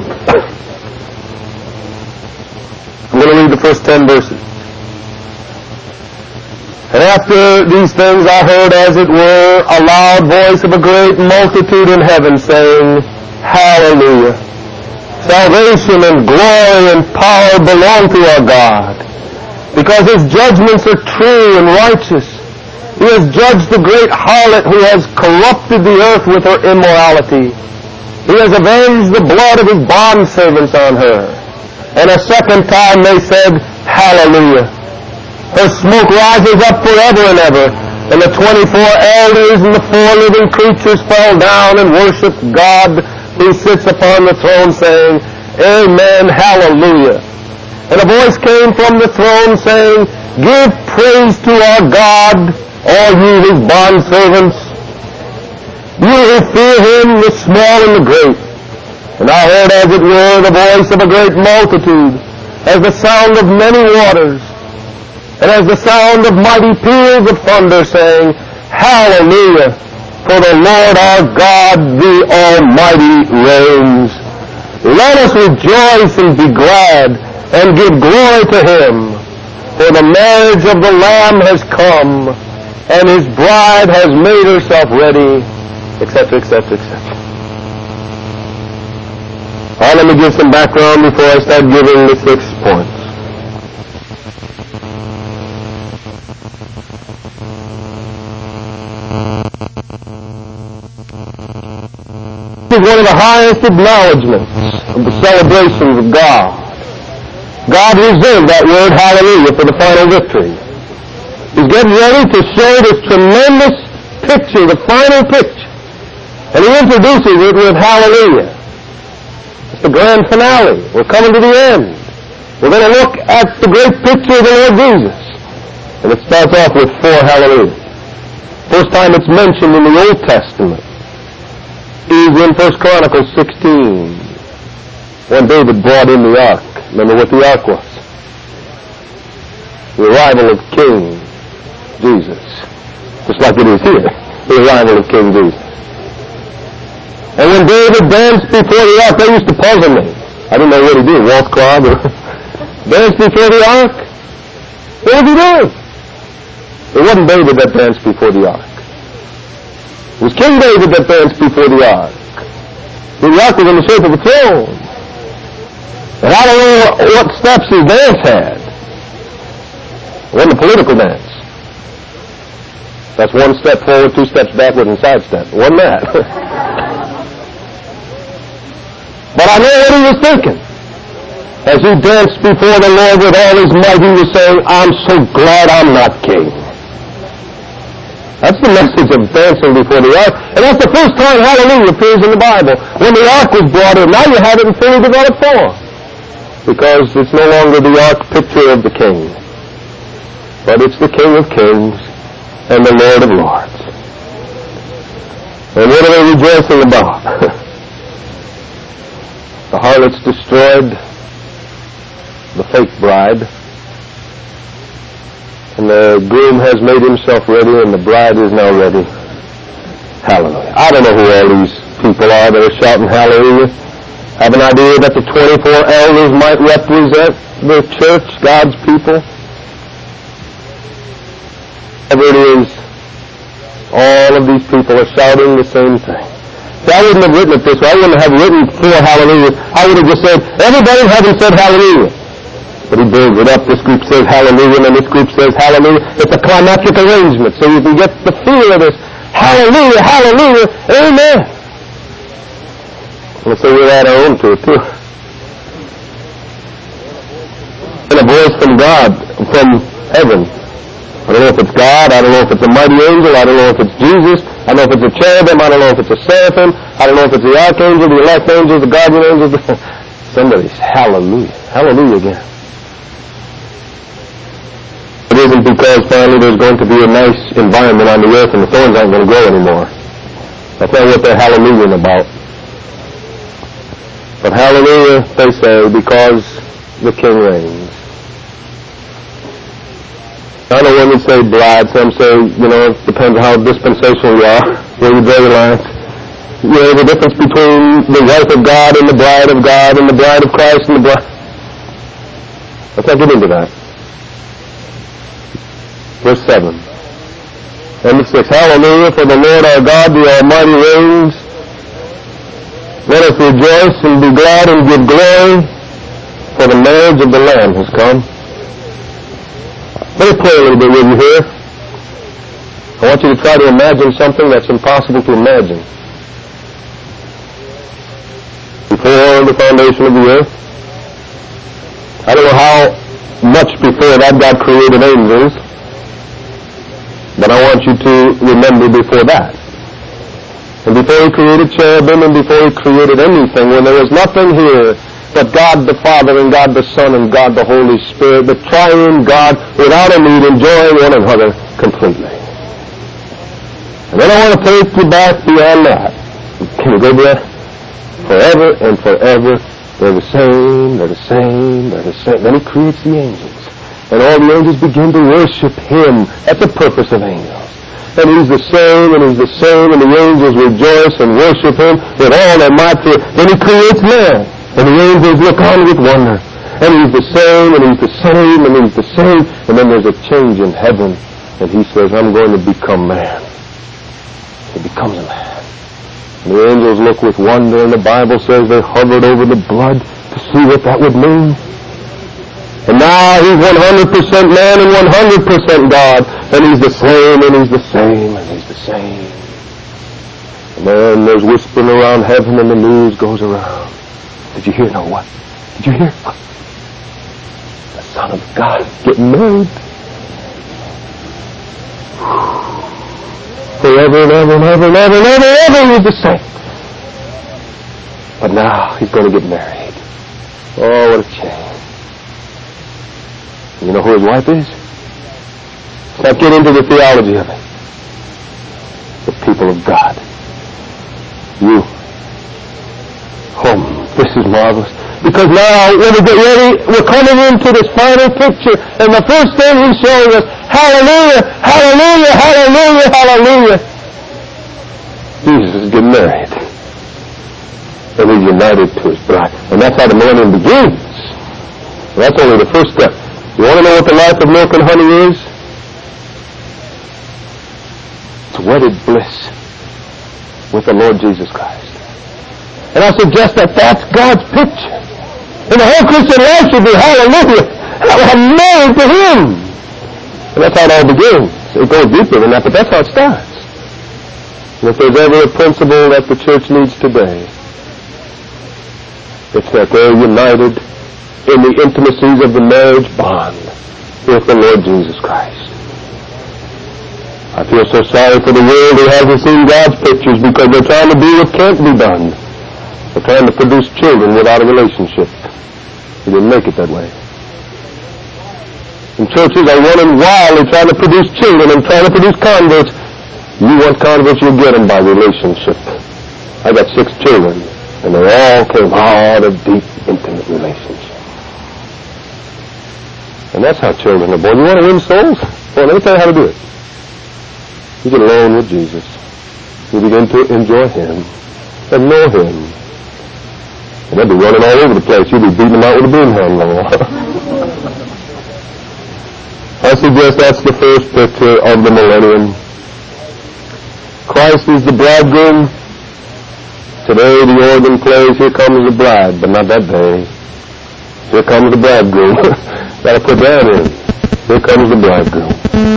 I'm going to read the first ten verses. And after these things I heard, as it were, a loud voice of a great multitude in heaven saying, Hallelujah! Salvation and glory and power belong to our God, because His judgments are true and righteous. He has judged the great harlot who has corrupted the earth with her immorality. He has avenged the blood of His bondservants on her. And a second time they said, Hallelujah. Her smoke rises up forever and ever. And the twenty-four elders and the four living creatures fell down and worshipped God who sits upon the throne, saying, Amen, Hallelujah. And a voice came from the throne saying, Give praise to our God, all you His bondservants, you who fear Him, the small and the great. And I heard, as it were, the voice of a great multitude, as the sound of many waters, and as the sound of mighty peals of thunder, saying, Hallelujah, for the Lord our God, the Almighty, reigns. Let us rejoice and be glad, and give glory to Him, for the marriage of the Lamb has come, and His bride has made herself ready, et cetera, et cetera, et cetera. All right, let me give some background before I start giving the six points. This is one of the highest acknowledgments of the celebrations of God. God reserved that word hallelujah for the final victory. He's getting ready to show this tremendous picture, the final picture. And He introduces it with hallelujah. It's the grand finale. We're coming to the end. We're going to look at the great picture of the Lord Jesus. And it starts off with four hallelujahs. First time it's mentioned in the Old Testament. is in First Chronicles sixteen, when David brought in the ark. Remember what the ark was? The arrival of King Jesus. Just like it is here, the arrival of King Jesus. And when David danced before the ark, that used to puzzle me. I didn't know what he did, waltz club or danced before the ark. What was he doing? It wasn't David that danced before the ark. It was King David that danced before the ark. The ark was in the shape of a throne. And I don't know what steps his dance had. It wasn't a political dance. That's one step forward, two steps backward, and side step. It wasn't that. But I know what he was thinking. As he danced before the Lord with all his might, he was saying, I'm so glad I'm not king. That's the message of dancing before the ark. And that's the first time hallelujah appears in the Bible. When the ark was brought in, now you have it in fully developed form. Because it's no longer the ark picture of the king. But it's the King of Kings and the Lord of Lords. And what are they rejoicing about? The harlot's destroyed, the fake bride, and the groom has made himself ready, and the bride is now ready. Hallelujah. I don't know who all these people are that are shouting hallelujah. I have an idea that the twenty-four elders might represent the church, God's people. Whatever it is, all of these people are shouting the same thing. See, I wouldn't have written it this way. I wouldn't have written four hallelujah. I would have just said, everybody in heaven said hallelujah. But he builds it up. This group says hallelujah, and this group says hallelujah. It's a climactic arrangement, so you can get the feel of this. Hallelujah, hallelujah, amen. And so we'll add our own to it, too. And a voice from God, from heaven. I don't know if it's God, I don't know if it's a mighty angel, I don't know if it's Jesus, I don't know if it's a cherubim, I don't know if it's a seraphim, I don't know if it's the archangel, the elect angel, the guardian angel. Somebody's hallelujah. Hallelujah again. It isn't because finally there's going to be a nice environment on the earth and the thorns aren't going to grow anymore. That's not what they're hallelujahing about. But hallelujah, they say, because the King reigns. I know women say bride, some say, you know, it depends on how dispensational you are, where you draw your lines. You know, the difference between the wife of God and the bride of God and the bride of Christ and the bride. Let's not get into that. Verse seven. Number six. Hallelujah, for the Lord our God, the Almighty reigns. Let us rejoice and be glad and give glory, for the marriage of the Lamb has come. Let me pray a little bit with you here. I want you to try to imagine something that's impossible to imagine. Before the foundation of the earth, I don't know how much before that God created angels, but I want you to remember before that. And before he created cherubim and before he created anything, when there was nothing here but God the Father and God the Son and God the Holy Spirit, the triune God without a need, enjoying one another completely. And then I want to take you back beyond that. Can you go there? Forever and forever, they're the same, they're the same, they're the same. Then he creates the angels. And all the angels begin to worship him. That's the purpose of angels. And he's the same, and he's the same, and the angels rejoice and worship him with all their might. Then he creates man. And the angels look on with wonder. And he's the same, and he's the same, and he's the same. And then there's a change in heaven. And he says, I'm going to become man. He becomes a man. And the angels look with wonder, and the Bible says they hovered over the blood to see what that would mean. And now he's one hundred percent man and one hundred percent God. And he's the same, and he's the same, and he's the same. And then there's whispering around heaven, and the news goes around. Did you hear? No, what? Did you hear? The Son of God is getting married. Forever and ever and ever and ever and ever and ever he's the same. But now he's going to get married. Oh, what a change. You know who his wife is? Let's not get into the theology of it. The people of God. You Oh, this is marvelous. Because now, when we get ready, we're coming into this final picture, and the first thing he's showing us, hallelujah, hallelujah, hallelujah, hallelujah. Jesus is getting married. And he's united to his bride. And that's how the millennium begins. And that's only the first step. You want to know what the life of milk and honey is? It's wedded bliss with the Lord Jesus Christ. And I suggest that that's God's picture. And the whole Christian life should be hallelujah. I'm married to Him. And that's how it all begins. It goes deeper than that, but that's how it starts. And if there's ever a principle that the church needs today, it's that they're united in the intimacies of the marriage bond with the Lord Jesus Christ. I feel so sorry for the world who hasn't seen God's pictures because they're trying to do what can't be done. They're trying to produce children without a relationship. He didn't make it that way. And churches are running wild and trying to produce children and trying to produce converts. You want converts, you'll get them by relationship. I got six children, and they all came out of deep, intimate relationship. And that's how children are born. You want to win souls? Well, let me tell you how to do it. You get alone with Jesus. You begin to enjoy Him and know Him. And they'll be running all over the place. You'll be beating them out with a broom handle. I suggest that's the first picture of the millennium. Christ is the bridegroom. Today the organ plays, here comes the bride, but not that day. Here comes the bridegroom. Gotta put that in. Here comes the bridegroom.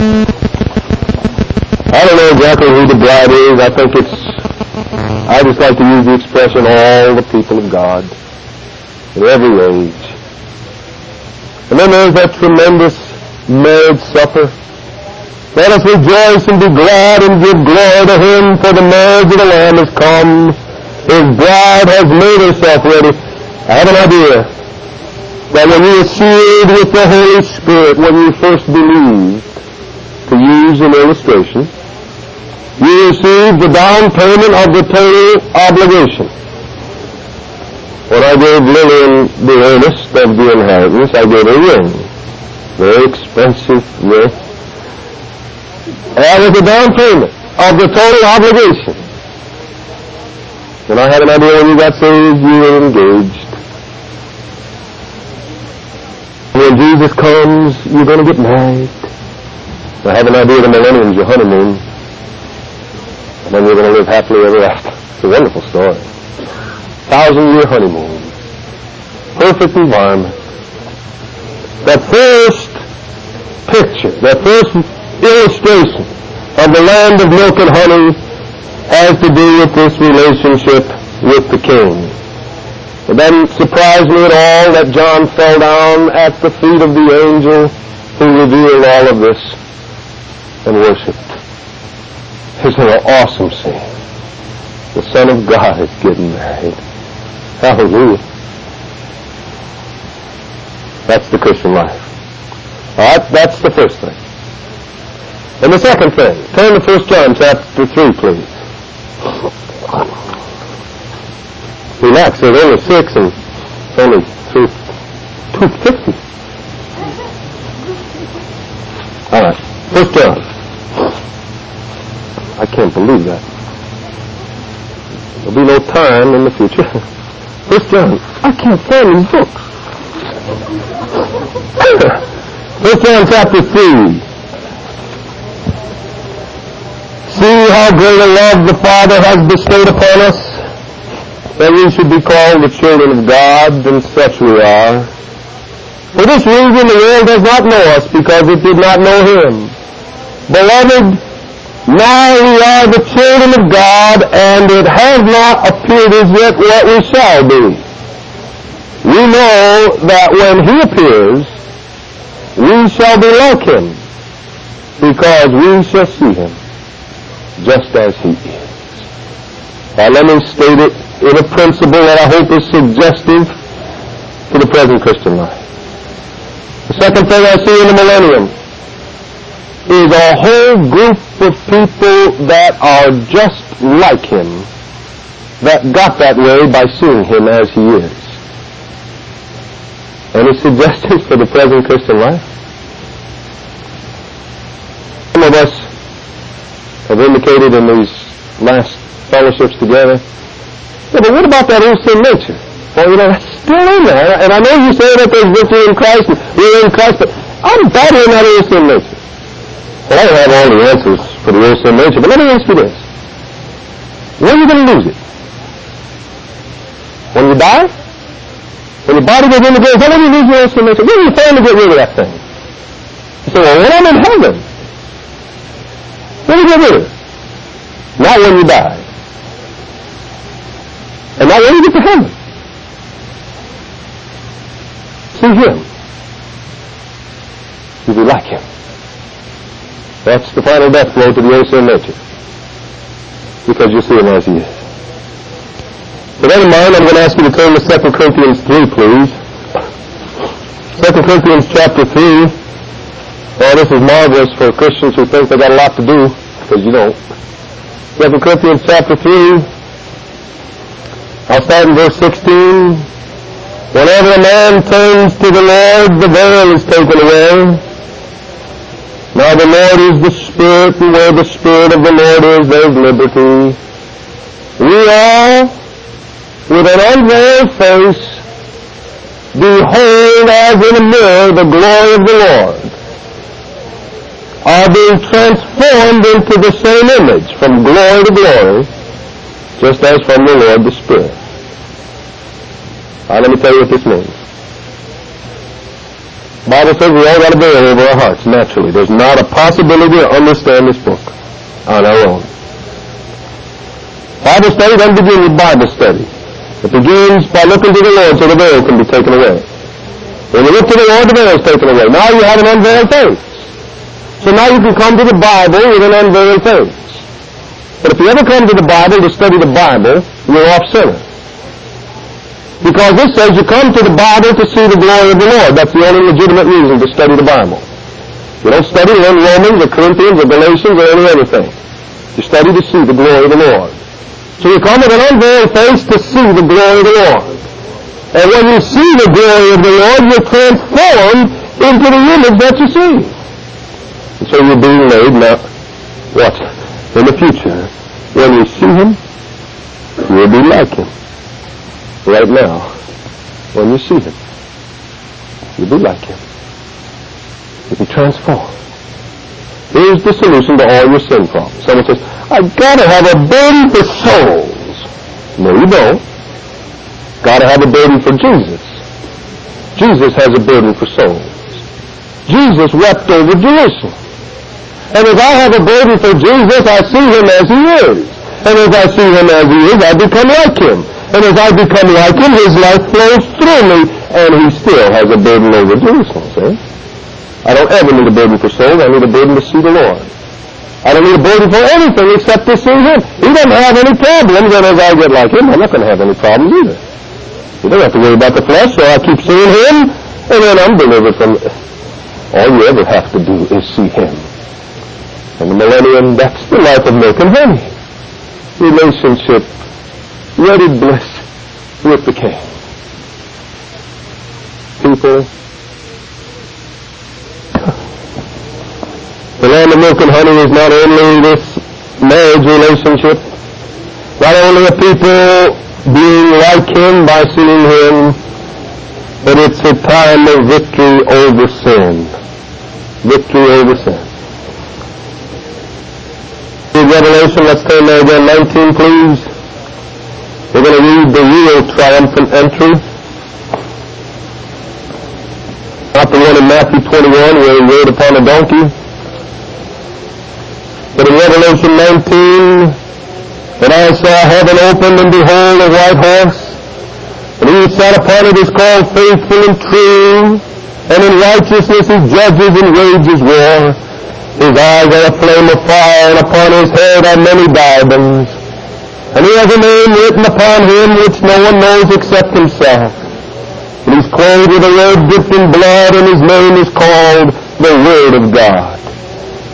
I don't know exactly who the bride is. I think it's, I just like to use the expression, all the people of God, in every age. And then there's that tremendous marriage supper. Let us rejoice and be glad and give glory to Him, for the marriage of the Lamb has come. His bride has made herself ready. I have an idea that when you were sealed with the Holy Spirit, when you first believed, to use an illustration, you received the down payment of the total obligation. When I gave Lillian the earnest of the inheritance, I gave her a ring. Very expensive ring. That was the down payment of the total obligation. And I had an idea when you got saved, you were engaged. When Jesus comes, you're going to get married. I have an idea the millennium's your honeymoon. And then you're going to live happily ever after. It's a wonderful story. Thousand-year honeymoon. Perfect environment. That first picture, that first illustration of the land of milk and honey has to do with this relationship with the King. It doesn't surprise me at all that John fell down at the feet of the angel who revealed all of this and worshipped. Isn't it an awesome scene? The Son of God is getting married. Hallelujah. That's the Christian life. All right, that's the first thing. And the second thing, turn to First John chapter three, please. Relax, there's only six and it's only three, two fifty. All right, First John. I can't believe that. There'll be no time in the future. First John. I can't find these books. First John chapter three. See how great a love the Father has bestowed upon us, that we should be called the children of God, and such we are. For this reason the world does not know us, because it did not know Him. Beloved, now we are the children of God, and it has not appeared as yet what we shall be. We know that when He appears, we shall be like Him, because we shall see Him just as He is. Now let me state it in a principle that I hope is suggestive to the present Christian life. The second thing I see in the millennium is a whole group of people that are just like Him that got that way by seeing him as he is. Any suggestions for the present Christian life? Some of us have indicated in these last fellowships together, yeah, but what about that old sin nature? Well, you know, that's still in there. And I know you say that there's victory in Christ, and we're in Christ, but I'm battling that old sin nature. Well, I don't have all the answers for the old sin nature, but let me ask you this. When are you going to lose it? When you die? When your body goes in the grave, when do you lose your old sin nature? When are you trying to get rid of that thing? You say, well, when I'm in heaven. When do you get rid of it? Not when you die. And not when you get to heaven. See him. You'll be like him. That's the final death blow to the old sin nature. Because you see him as he is. With that in mind, I'm going to ask you to turn to Second Corinthians three, please. Second Corinthians chapter three. Well, this is marvelous for Christians who think they got a lot to do, because you don't. Second Corinthians chapter three. I'll start in verse sixteen. Whenever a man turns to the Lord, the veil is taken away. Now the Lord is the Spirit, and where the Spirit of the Lord is, there's liberty. We all, with an unveiled face, behold as in a mirror the glory of the Lord, are being transformed into the same image, from glory to glory, just as from the Lord the Spirit. Now let me tell you what this means. The Bible says we all got a veil over our hearts, naturally. There's not a possibility to understand this book on our own. Bible study doesn't begin with Bible study. It begins by looking to the Lord so the veil can be taken away. When you look to the Lord, the veil is taken away. Now you have an unveiled face. So now you can come to the Bible with an unveiled face. But if you ever come to the Bible to study the Bible, you're off center. Because this says you come to the Bible to see the glory of the Lord. That's the only legitimate reason to study the Bible. You don't study in Romans or Corinthians or Galatians or any other thing. You study to see the glory of the Lord. So you come with an unveiled face to see the glory of the Lord. And when you see the glory of the Lord, you're transformed into the image that you see. And so you're being made now, what? In the future, when you see him, you'll be like him. Right now, when you see him, you'll be like him. You'll be transformed. Here's the solution to all your sin problems. Someone says, I've got to have a burden for souls. No, you don't. Got to have a burden for Jesus. Jesus has a burden for souls. Jesus wept over Jerusalem. And if I have a burden for Jesus, I see him as he is. And if I see him as he is, I become like him. And as I become like him, his life flows through me, and he still has a burden over Jerusalem, see? I don't ever need a burden for souls. I need a burden to see the Lord. I don't need a burden for anything except to see him. He doesn't have any problems, and as I get like him, I'm not going to have any problems either. You don't have to worry about the flesh, so I keep seeing him, and then I'm delivered from it. All you ever have to do is see him. And the millennium, that's the life of milk and honey. Relationship, wedded bliss with the King. People, the land of milk and honey is not only this marriage relationship, not only a people being like him by seeing him, but it's a time of victory over sin. Victory over sin. In Revelation, let's turn there again, nineteen, please. We're going to read the real triumphant entry. Not the one in Matthew twenty-one where he rode upon a donkey. But in Revelation nineteen, and I saw heaven opened, and behold, a white horse. And he that sat upon it is called Faithful and True, and in righteousness he judges and wages war. His eyes are a flame of fire, and upon his head are many diadems. And he has a name written upon him which no one knows except himself. And he's clothed with a robe dipped in blood, and his name is called the Word of God.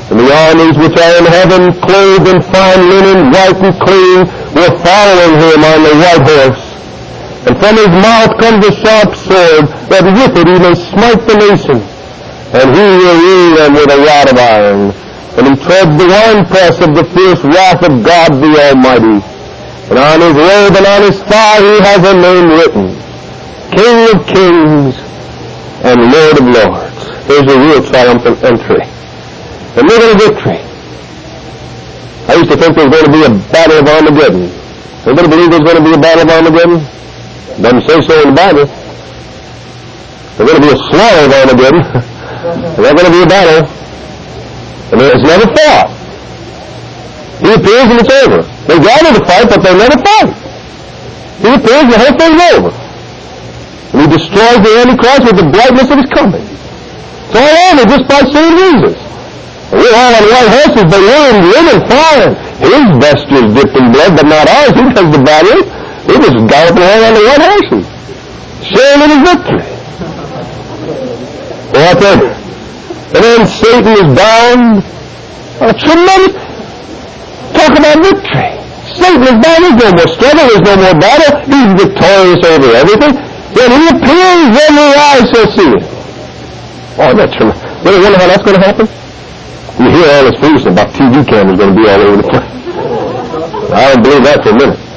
And the armies which are in heaven, clothed in fine linen, white and clean, were following him on the white horse. And from his mouth comes a sharp sword, that with it he may smite the nations. And he will rule them with a rod of iron. And he treads the winepress of the fierce wrath of God the Almighty. And on his robe and on his thigh he has a name written, King of Kings and Lord of Lords. There's a real triumphant entry. And look at a victory. I used to think there was going to be a battle of Armageddon. Anybody believe there's going to be a battle of Armageddon? It doesn't say so in the Bible. There's going to be a slaughter of Armageddon. There's not going to be a battle. And it's never fought. He appears and it's over. They gather to fight, but they never fight. He appears and the whole thing's over. And he destroys the Antichrist with the brightness of his coming. It's all over just by seeing Jesus. And we're all on white horses, but we're in linen fire. His vesture's dipped in blood, but not ours. He does the battle. He just galloping along on the white horses, sharing in his victory. Well, I tell you. And then Satan is bound. A tremendous. Talk about victory. Satan is bound. There's no more struggle. There's no more battle. He's victorious over everything. When he appears, every eye shall see it. Oh, that's tremendous. You ever wonder how that's going to happen? You hear all this foolishness about T V cameras going to be all over the place. I don't believe that for a minute.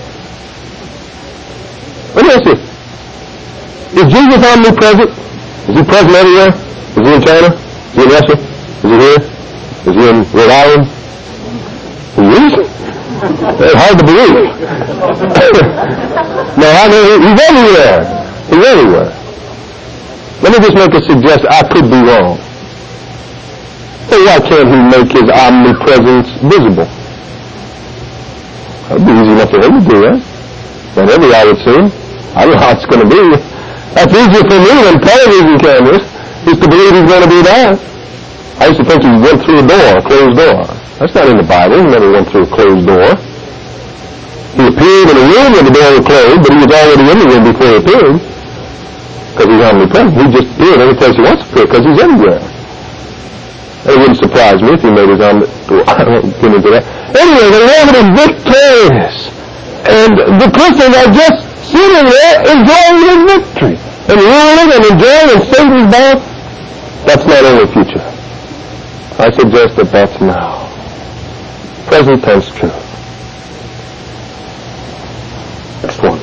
Let me ask you. Is Jesus omnipresent? Is he present everywhere? Is he in China? Is he in Russia? Is he here? Is he in Rhode Island? He is? It's hard to believe. No, I mean, he's everywhere. He's everywhere. Let me just make a suggestion. I could be wrong. Well, why can't he make his omnipresence visible? That would be easy enough for him to do that. Not every eye would see him. I don't know how it's going to be. That's easier for me than television cameras, is to believe he's going to be that. I used to think he went through a door, a closed door. That's not in the Bible. He never went through a closed door. He appeared in a room when the door was closed, but he was already in the room before he appeared. Because he's omnipresent. He just appeared every place he wants to appear, because he's everywhere. It wouldn't surprise me if he made his own. I won't get into that. Anyway, the Lord is victorious. And the Christians are just sitting there enjoying his victory. And ruling and enjoying and Satan's bound. That's not only future. I suggest that that's now. Present tense truth. Next one.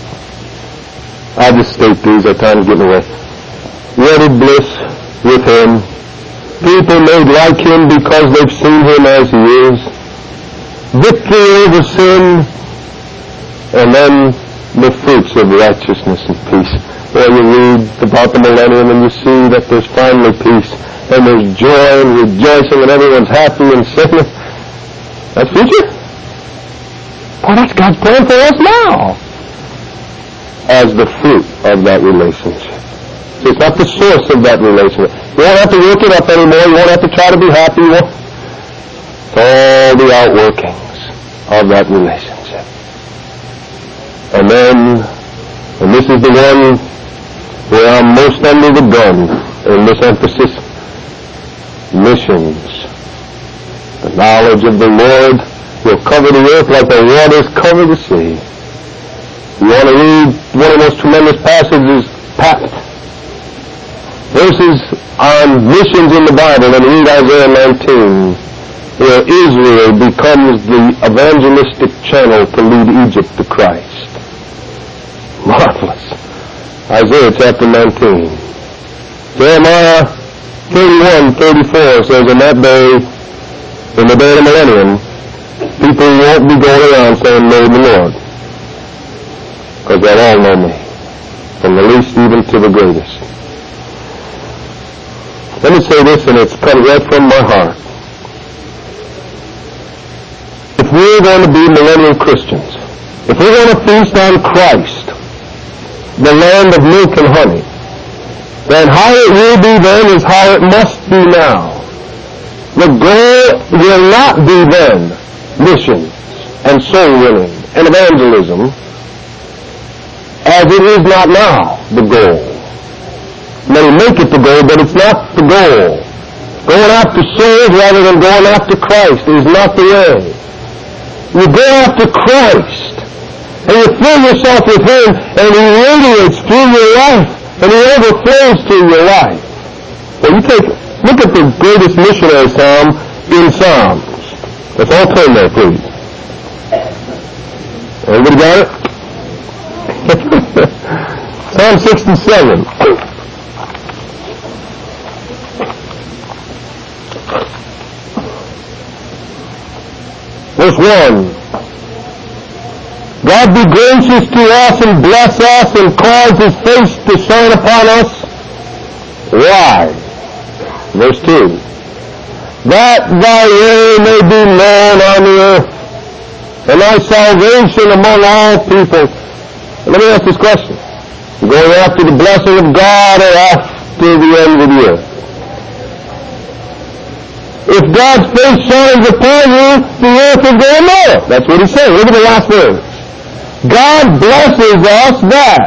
I just state these. Our time's getting away. Wedded bliss with him. People made like him because they've seen him as he is. Victory over sin. And then the fruits of righteousness and peace. Well, you read about the millennium and you see that there's finally peace. And there's joy and rejoicing and everyone's happy and singing. That's future? Well, that's God's plan for us now. As the fruit of that relationship. So it's not the source of that relationship. You won't have to work it up anymore. You won't have to try to be happy. You won't. It's all the outworkings of that relationship. And then, and this is the one where I'm most under the gun in this emphasis, missions. The knowledge of the Lord will cover the earth like the waters cover the sea. You want to read one of the most tremendous passages, verses on missions in the Bible, and read Isaiah nineteen, where Israel becomes the evangelistic channel to lead Egypt to Christ. Marvelous. Isaiah chapter nineteen. Jeremiah thirty-one, thirty-four says, in that day, in the day of the millennium, people won't be going around saying, know the Lord. Because they'll all know me. From the least even to the greatest. Let me say this, and it's come right from my heart. If we're going to be millennial Christians, if we're going to feast on Christ, the land of milk and honey, then how it will be then is how it must be now. The goal will not be then missions and soul winning and evangelism, as it is not now the goal. Many make it the goal, but it's not the goal. Going after souls rather than going after Christ is not the way. You go after Christ, and you fill yourself with Him, and He radiates through your life, and He overflows through your life. Well, you take, look at the greatest missionary psalm in Psalms. Let's all turn there, please. Everybody got it? Psalm sixty-seven. Verse one. God be gracious to us and bless us and cause His face to shine upon us. Why? Verse two. That thy way may be known on the earth, and thy salvation among all people. Let me ask this question. You going after the blessing of God or after the end of the earth? If God's face shines upon you, the earth is going to know it. That's what He's saying. Look at the last verse. God blesses us that,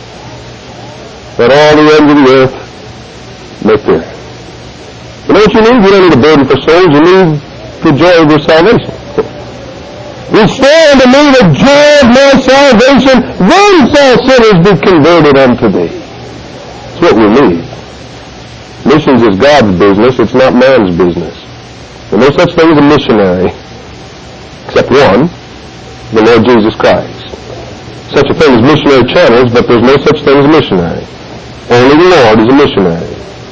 that all the ends of the earth may fear. You know what you need? You don't need a burden for souls. You need the joy of your salvation. Restore unto me the joy of my salvation, then shall sinners be converted unto thee. That's what we need. Missions is God's business. It's not man's business. There's no such thing as a missionary, except one, the Lord Jesus Christ. Such a thing as missionary channels, but there's no such thing as a missionary. Only the Lord is a missionary.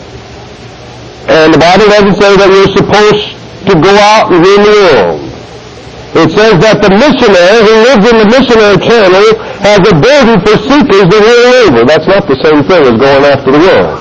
And the Bible doesn't say that we're supposed to go out and win the world. It says that the missionary who lives in the missionary channel has a burden for seekers the world over. That's not the same thing as going after the world.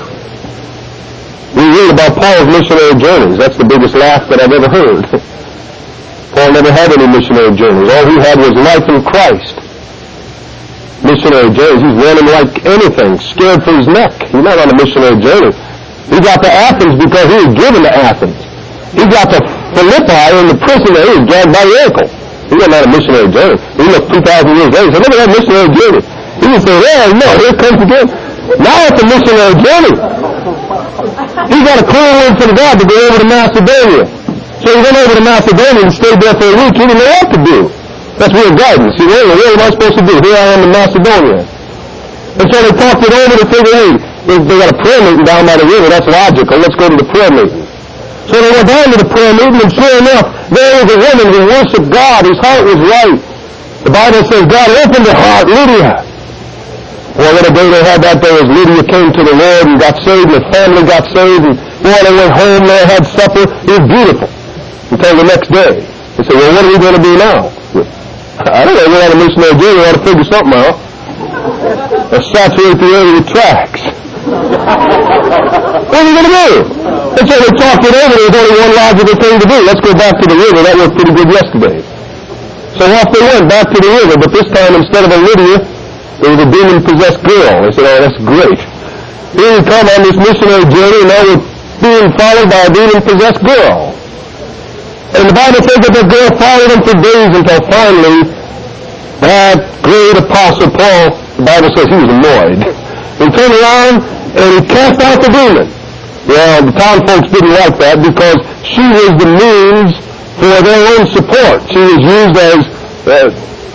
We read about Paul's missionary journeys. That's the biggest laugh that I've ever heard. Paul never had any missionary journeys. All he had was life in Christ. Missionary journeys. He's running like anything, scared for his neck. He's not on a missionary journey. He got to Athens because he was given to Athens. He got to Philippi in the prison there. He was dragged by the ankle. He wasn't on a missionary journey. He looked two thousand years later. He said, look at that missionary journey. He didn't say, well, no, here it comes again. Now it's a missionary journey. He got a clear word from God to go over to Macedonia. So he went over to Macedonia and stayed there for a week. He didn't know what to do. That's real guidance. He said, well, what am I supposed to do? Here I am in Macedonia. And so they talked it over to figure, hey, they, they got a prayer meeting down by the river. That's logical. Let's go to the prayer meeting. So they went down to the prayer meeting, and sure enough, there was a woman who worshiped God. His heart was right. The Bible says God opened her heart, Lydia. Well, what a day they had that day as Lydia came to the Lord and got saved, and her family got saved, and boy, they went home there, had supper. It was beautiful until the next day. They said, well, what are we going to do now? I don't know. We're on a missionary journey. We ought to figure something out. Or saturate the area with tracks. What are we going to do? And so they talked it over. There was only one logical thing to do. Let's go back to the river. That worked pretty good yesterday. So off they went back to the river. But this time, instead of a Lydia, there was a demon-possessed girl. They said, oh, that's great. Here we come on this missionary journey, and now we're being followed by a demon-possessed girl. And the Bible says that the girl followed him for days until finally that great apostle Paul, the Bible says he was annoyed. He turned around and he cast out the demon. Well, the town folks didn't like that because she was the means for their own support. She was used as uh,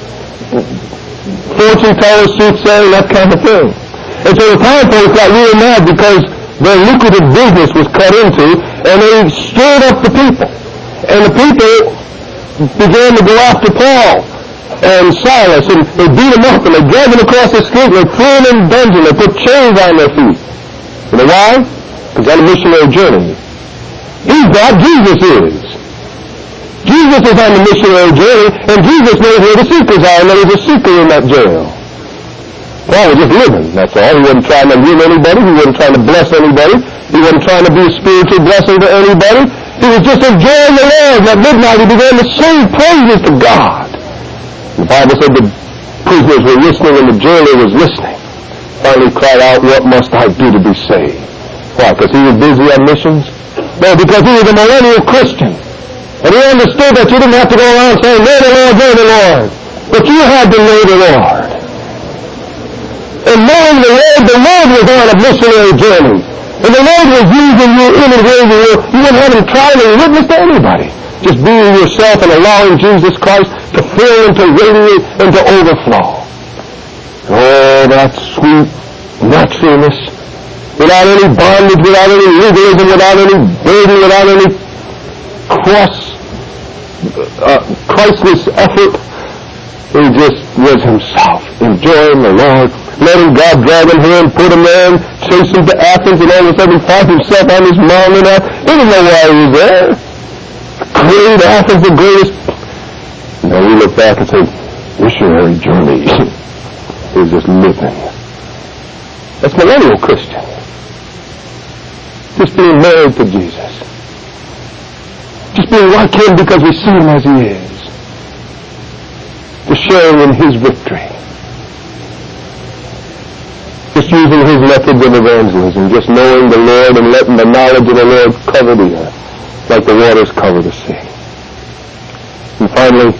fortune teller, soothsayer, that kind of thing. And so the town folks got really mad because their lucrative business was cut into, and they stirred up the people. And the people began to go after Paul and Silas, and they beat them up, and they dragged them across the street, and they threw them in a dungeon, they put chains on their feet. You know why? Because on a missionary journey. He's God, Jesus is. Jesus is on the missionary journey, and Jesus knows where the seekers are, and there was a seeker in that jail. Paul was just living, that's all. He wasn't trying to win anybody, he wasn't trying to bless anybody, he wasn't trying to be a spiritual blessing to anybody. He was just enjoying the Lord. At midnight he began to sing praises to God. The Bible said the prisoners were listening and the jailer was listening. Finally cried out, what must I do to be saved? Why? Because he was busy on missions? No, because he was a millennial Christian. And he understood that you didn't have to go around saying, know the Lord, know the Lord. But you had to know the Lord. And knowing the Lord, the Lord was on a missionary journey. And the Lord was using you in and where you were. You wouldn't have him trying to witness to anybody. Just being yourself and allowing Jesus Christ to fill and to radiate and to overflow. Oh, that sweet naturalness, without any bondage, without any legalism, without any burden, without any cross, uh, Christless effort. He just was himself, enjoying the Lord, letting God drag him here and put him there, and chase him to Athens, and all of a sudden he finds himself on this mountain. He didn't know why he was there. Great Athens, the greatest. Now we look back and say, missionary journey. He was just living. That's millennial Christian. Just being married to Jesus. Just being like him because we see him as he is. Just sharing in his victory. Just using his methods of evangelism. Just knowing the Lord and letting the knowledge of the Lord cover the earth like the waters cover the sea. And finally,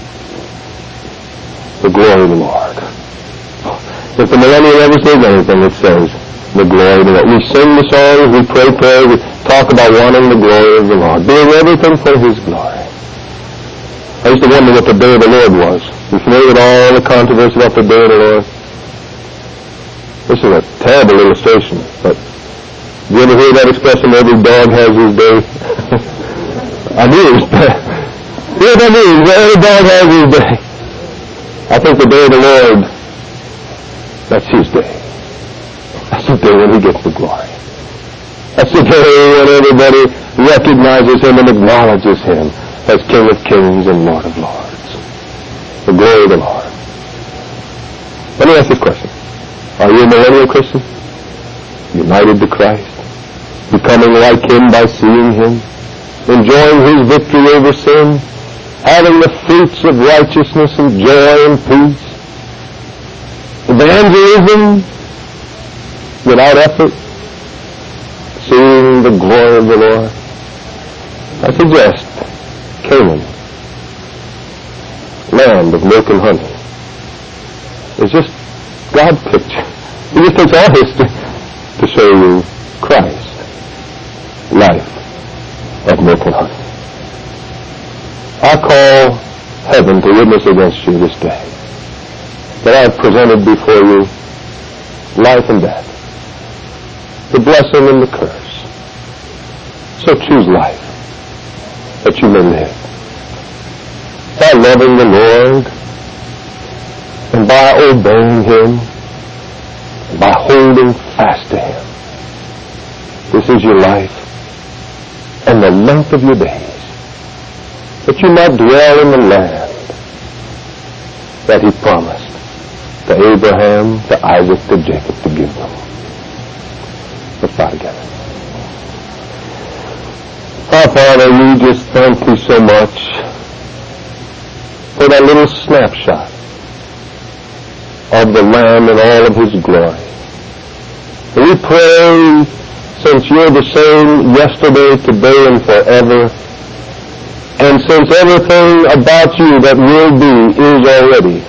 the glory of the Lord. If the millennium ever says anything, it says the glory of the Lord. We sing the songs, we pray prayers, we talk about wanting the glory of the Lord, doing everything for his glory. I used to wonder what the day of the Lord was. You familiar with all the controversy about the day of the Lord? This is a terrible illustration, but do you ever hear that expression, every dog has his day? I do. You know what that means? Every dog has his day. I think the day of the Lord, that's his day. That's the day when he gets the glory. That's the day when everybody recognizes him and acknowledges him as King of Kings and Lord of Lords. The glory of the Lord. Let me ask this question. Are you a millennial Christian? United to Christ? Becoming like him by seeing him? Enjoying his victory over sin? Having the fruits of righteousness and joy and peace? Evangelism without effort? Seeing the glory of the Lord? I suggest Canaan, land of milk and honey, is just God's picture. He just takes our history to show you Christ, life of milk and honey. I call heaven to witness against you this day that I have presented before you life and death, the blessing and the curse. So choose life, that you may live, by loving the Lord, and by obeying him, and by holding fast to him. This is your life, and the length of your days, that you might dwell in the land that he promised to Abraham, to Isaac, to Jacob to give them. Let's bow together. Our Father, we just thank you so much for that little snapshot of the Lamb and all of his glory. And we pray, since you're the same yesterday, today, and forever, and since everything about you that will be is already,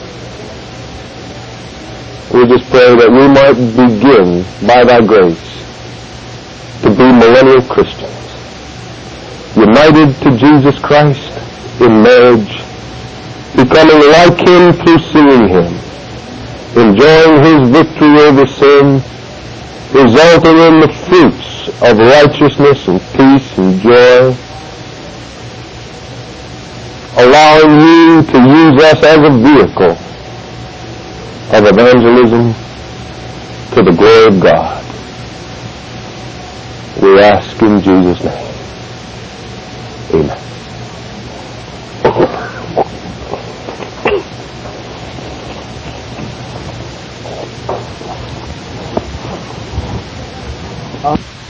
we just pray that we might begin, by thy grace, to be millennial Christians, united to Jesus Christ in marriage, becoming like him through seeing him, enjoying his victory over sin, resulting in the fruits of righteousness and peace and joy, allowing you to use us as a vehicle of evangelism to the glory of God. We ask in Jesus' name. Amen. Uh.